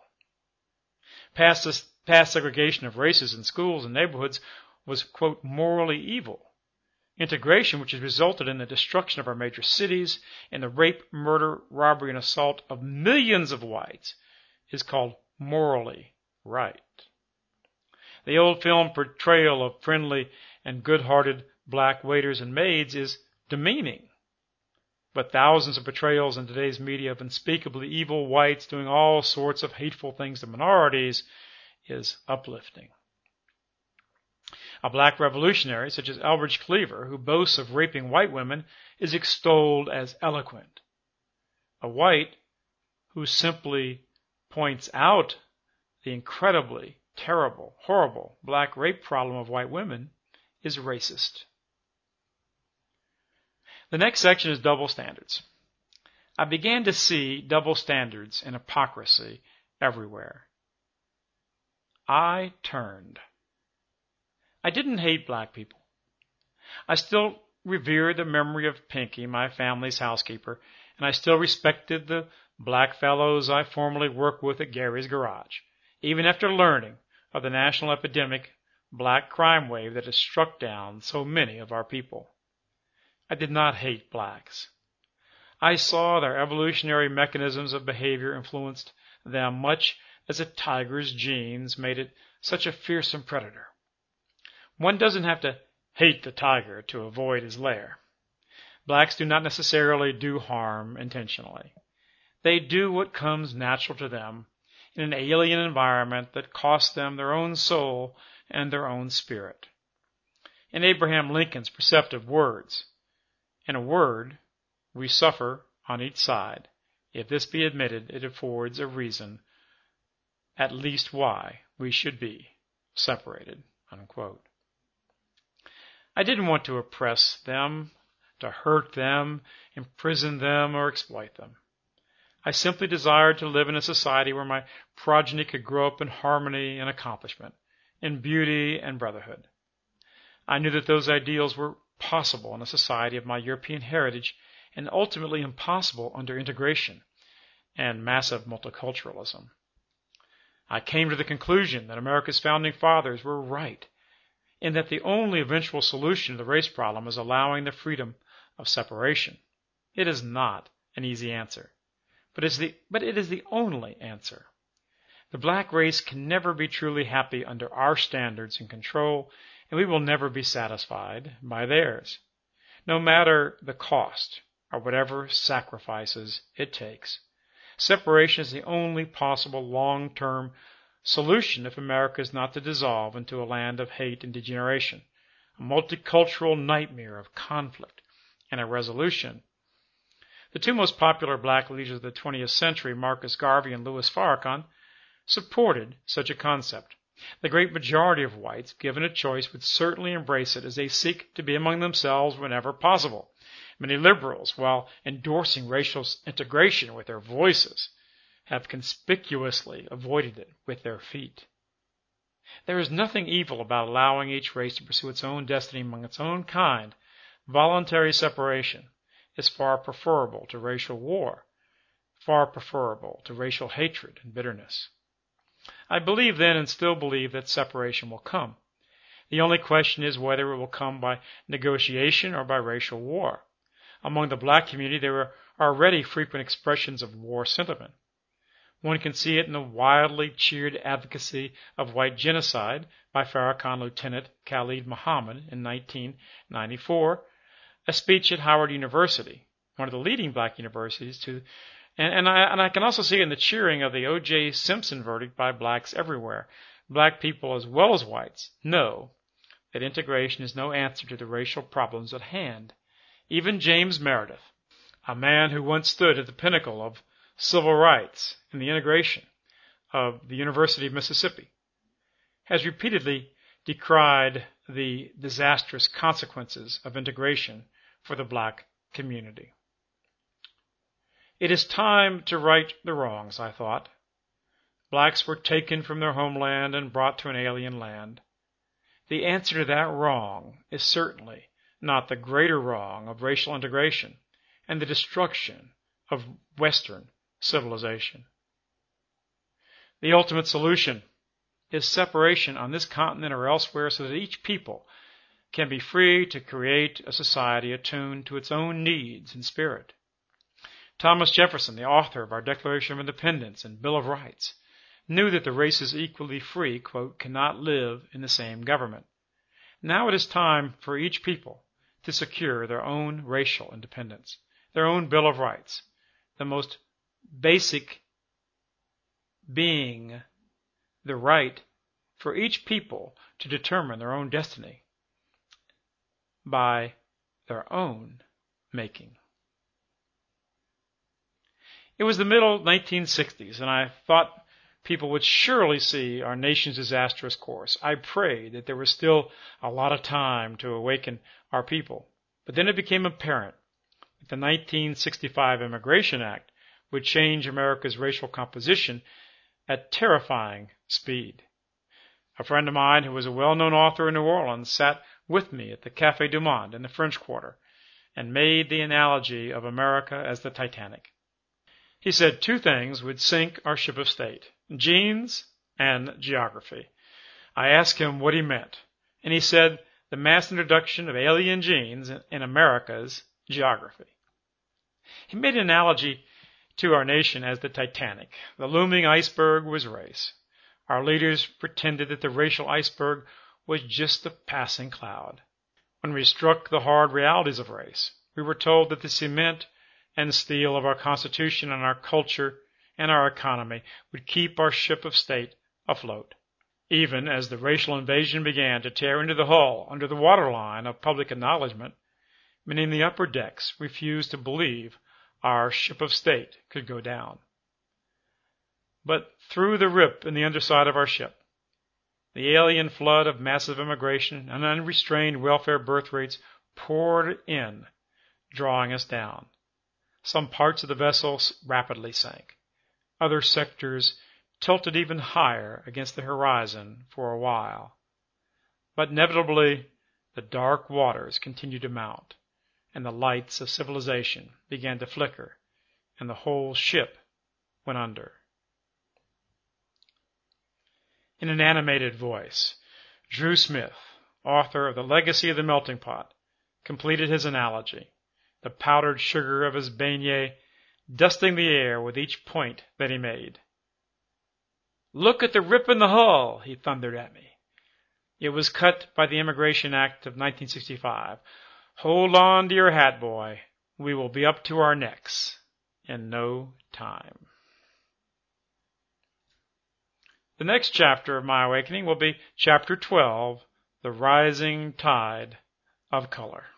Past, past segregation of races in schools and neighborhoods was, quote, morally evil. Integration, which has resulted in the destruction of our major cities and the rape, murder, robbery, and assault of millions of whites, is called morally right. The old film portrayal of friendly and good-hearted black waiters and maids is demeaning. But thousands of portrayals in today's media of unspeakably evil whites doing all sorts of hateful things to minorities is uplifting. A black revolutionary, such as Elbridge Cleaver, who boasts of raping white women, is extolled as eloquent. A white who simply points out the incredibly terrible, horrible black rape problem of white women is racist. The next section is double standards. I began to see double standards and hypocrisy everywhere. I turned. I didn't hate black people. I still revered the memory of Pinky, my family's housekeeper, and I still respected the black fellows I formerly worked with at Gary's Garage, even after learning of the national epidemic black crime wave that has struck down so many of our people. I did not hate blacks. I saw their evolutionary mechanisms of behavior influenced them much as a tiger's genes made it such a fearsome predator. One doesn't have to hate the tiger to avoid his lair. Blacks do not necessarily do harm intentionally. They do what comes natural to them in an alien environment that costs them their own soul and their own spirit. In Abraham Lincoln's perceptive words, "In a word, we suffer on each side. If this be admitted, it affords a reason at least why we should be separated." Unquote. I didn't want to oppress them, to hurt them, imprison them, or exploit them. I simply desired to live in a society where my progeny could grow up in harmony and accomplishment, in beauty and brotherhood. I knew that those ideals were possible in a society of my European heritage and ultimately impossible under integration and massive multiculturalism. I came to the conclusion that America's founding fathers were right in that the only eventual solution to the race problem is allowing the freedom of separation. It is not an easy answer, but it is the, but it is the only answer. The black race can never be truly happy under our standards and control, and we will never be satisfied by theirs, no matter the cost or whatever sacrifices it takes. Separation is the only possible long-term solution if America is not to dissolve into a land of hate and degeneration, a multicultural nightmare of conflict and irresolution. The two most popular black leaders of the twentieth century, Marcus Garvey and Louis Farrakhan, supported such a concept. The great majority of whites, given a choice, would certainly embrace it as they seek to be among themselves whenever possible. Many liberals, while endorsing racial integration with their voices, have conspicuously avoided it with their feet. There is nothing evil about allowing each race to pursue its own destiny among its own kind. Voluntary separation is far preferable to racial war, far preferable to racial hatred and bitterness. I believe then and still believe that separation will come. The only question is whether it will come by negotiation or by racial war. Among the black community, there are already frequent expressions of war sentiment. One can see it in the wildly cheered advocacy of white genocide by Farrakhan Lieutenant Khalid Muhammad in nineteen ninety-four, a speech at Howard University, one of the leading black universities, to And, and, I, and I can also see it in the cheering of the O J Simpson verdict by blacks everywhere. Black people, as well as whites, know that integration is no answer to the racial problems at hand. Even James Meredith, a man who once stood at the pinnacle of civil rights in the integration of the University of Mississippi, has repeatedly decried the disastrous consequences of integration for the black community. It is time to right the wrongs, I thought. Blacks were taken from their homeland and brought to an alien land. The answer to that wrong is certainly not the greater wrong of racial integration and the destruction of Western civilization. The ultimate solution is separation on this continent or elsewhere so that each people can be free to create a society attuned to its own needs and spirit. Thomas Jefferson, the author of our Declaration of Independence and Bill of Rights, knew that the races equally free, quote, cannot live in the same government. Now it is time for each people to secure their own racial independence, their own Bill of Rights, the most basic being the right for each people to determine their own destiny by their own making. It was the middle nineteen sixties, and I thought people would surely see our nation's disastrous course. I prayed that there was still a lot of time to awaken our people. But then it became apparent that the nineteen sixty-five Immigration Act would change America's racial composition at terrifying speed. A friend of mine who was a well-known author in New Orleans sat with me at the Café du Monde in the French Quarter and made the analogy of America as the Titanic. He said two things would sink our ship of state: genes and geography. I asked him what he meant, and he said the mass introduction of alien genes in America's geography. He made an analogy to our nation as the Titanic. The looming iceberg was race. Our leaders pretended that the racial iceberg was just a passing cloud. When we struck the hard realities of race, we were told that the cement and steel of our Constitution and our culture and our economy would keep our ship of state afloat. Even as the racial invasion began to tear into the hull under the waterline of public acknowledgement, many in the upper decks refused to believe our ship of state could go down. But through the rip in the underside of our ship, the alien flood of massive immigration and unrestrained welfare birth rates poured in, drawing us down. Some parts of the vessel rapidly sank. Other sectors tilted even higher against the horizon for a while. But inevitably, the dark waters continued to mount, and the lights of civilization began to flicker, and the whole ship went under. In an animated voice, Drew Smith, author of The Legacy of the Melting Pot, completed his analogy, the powdered sugar of his beignet dusting the air with each point that he made. "Look at the rip in the hull," he thundered at me. It was cut by the Immigration Act of nineteen sixty-five. Hold on to your hat, boy. We will be up to our necks in no time. The next chapter of my awakening will be chapter twelve, The Rising Tide of Color.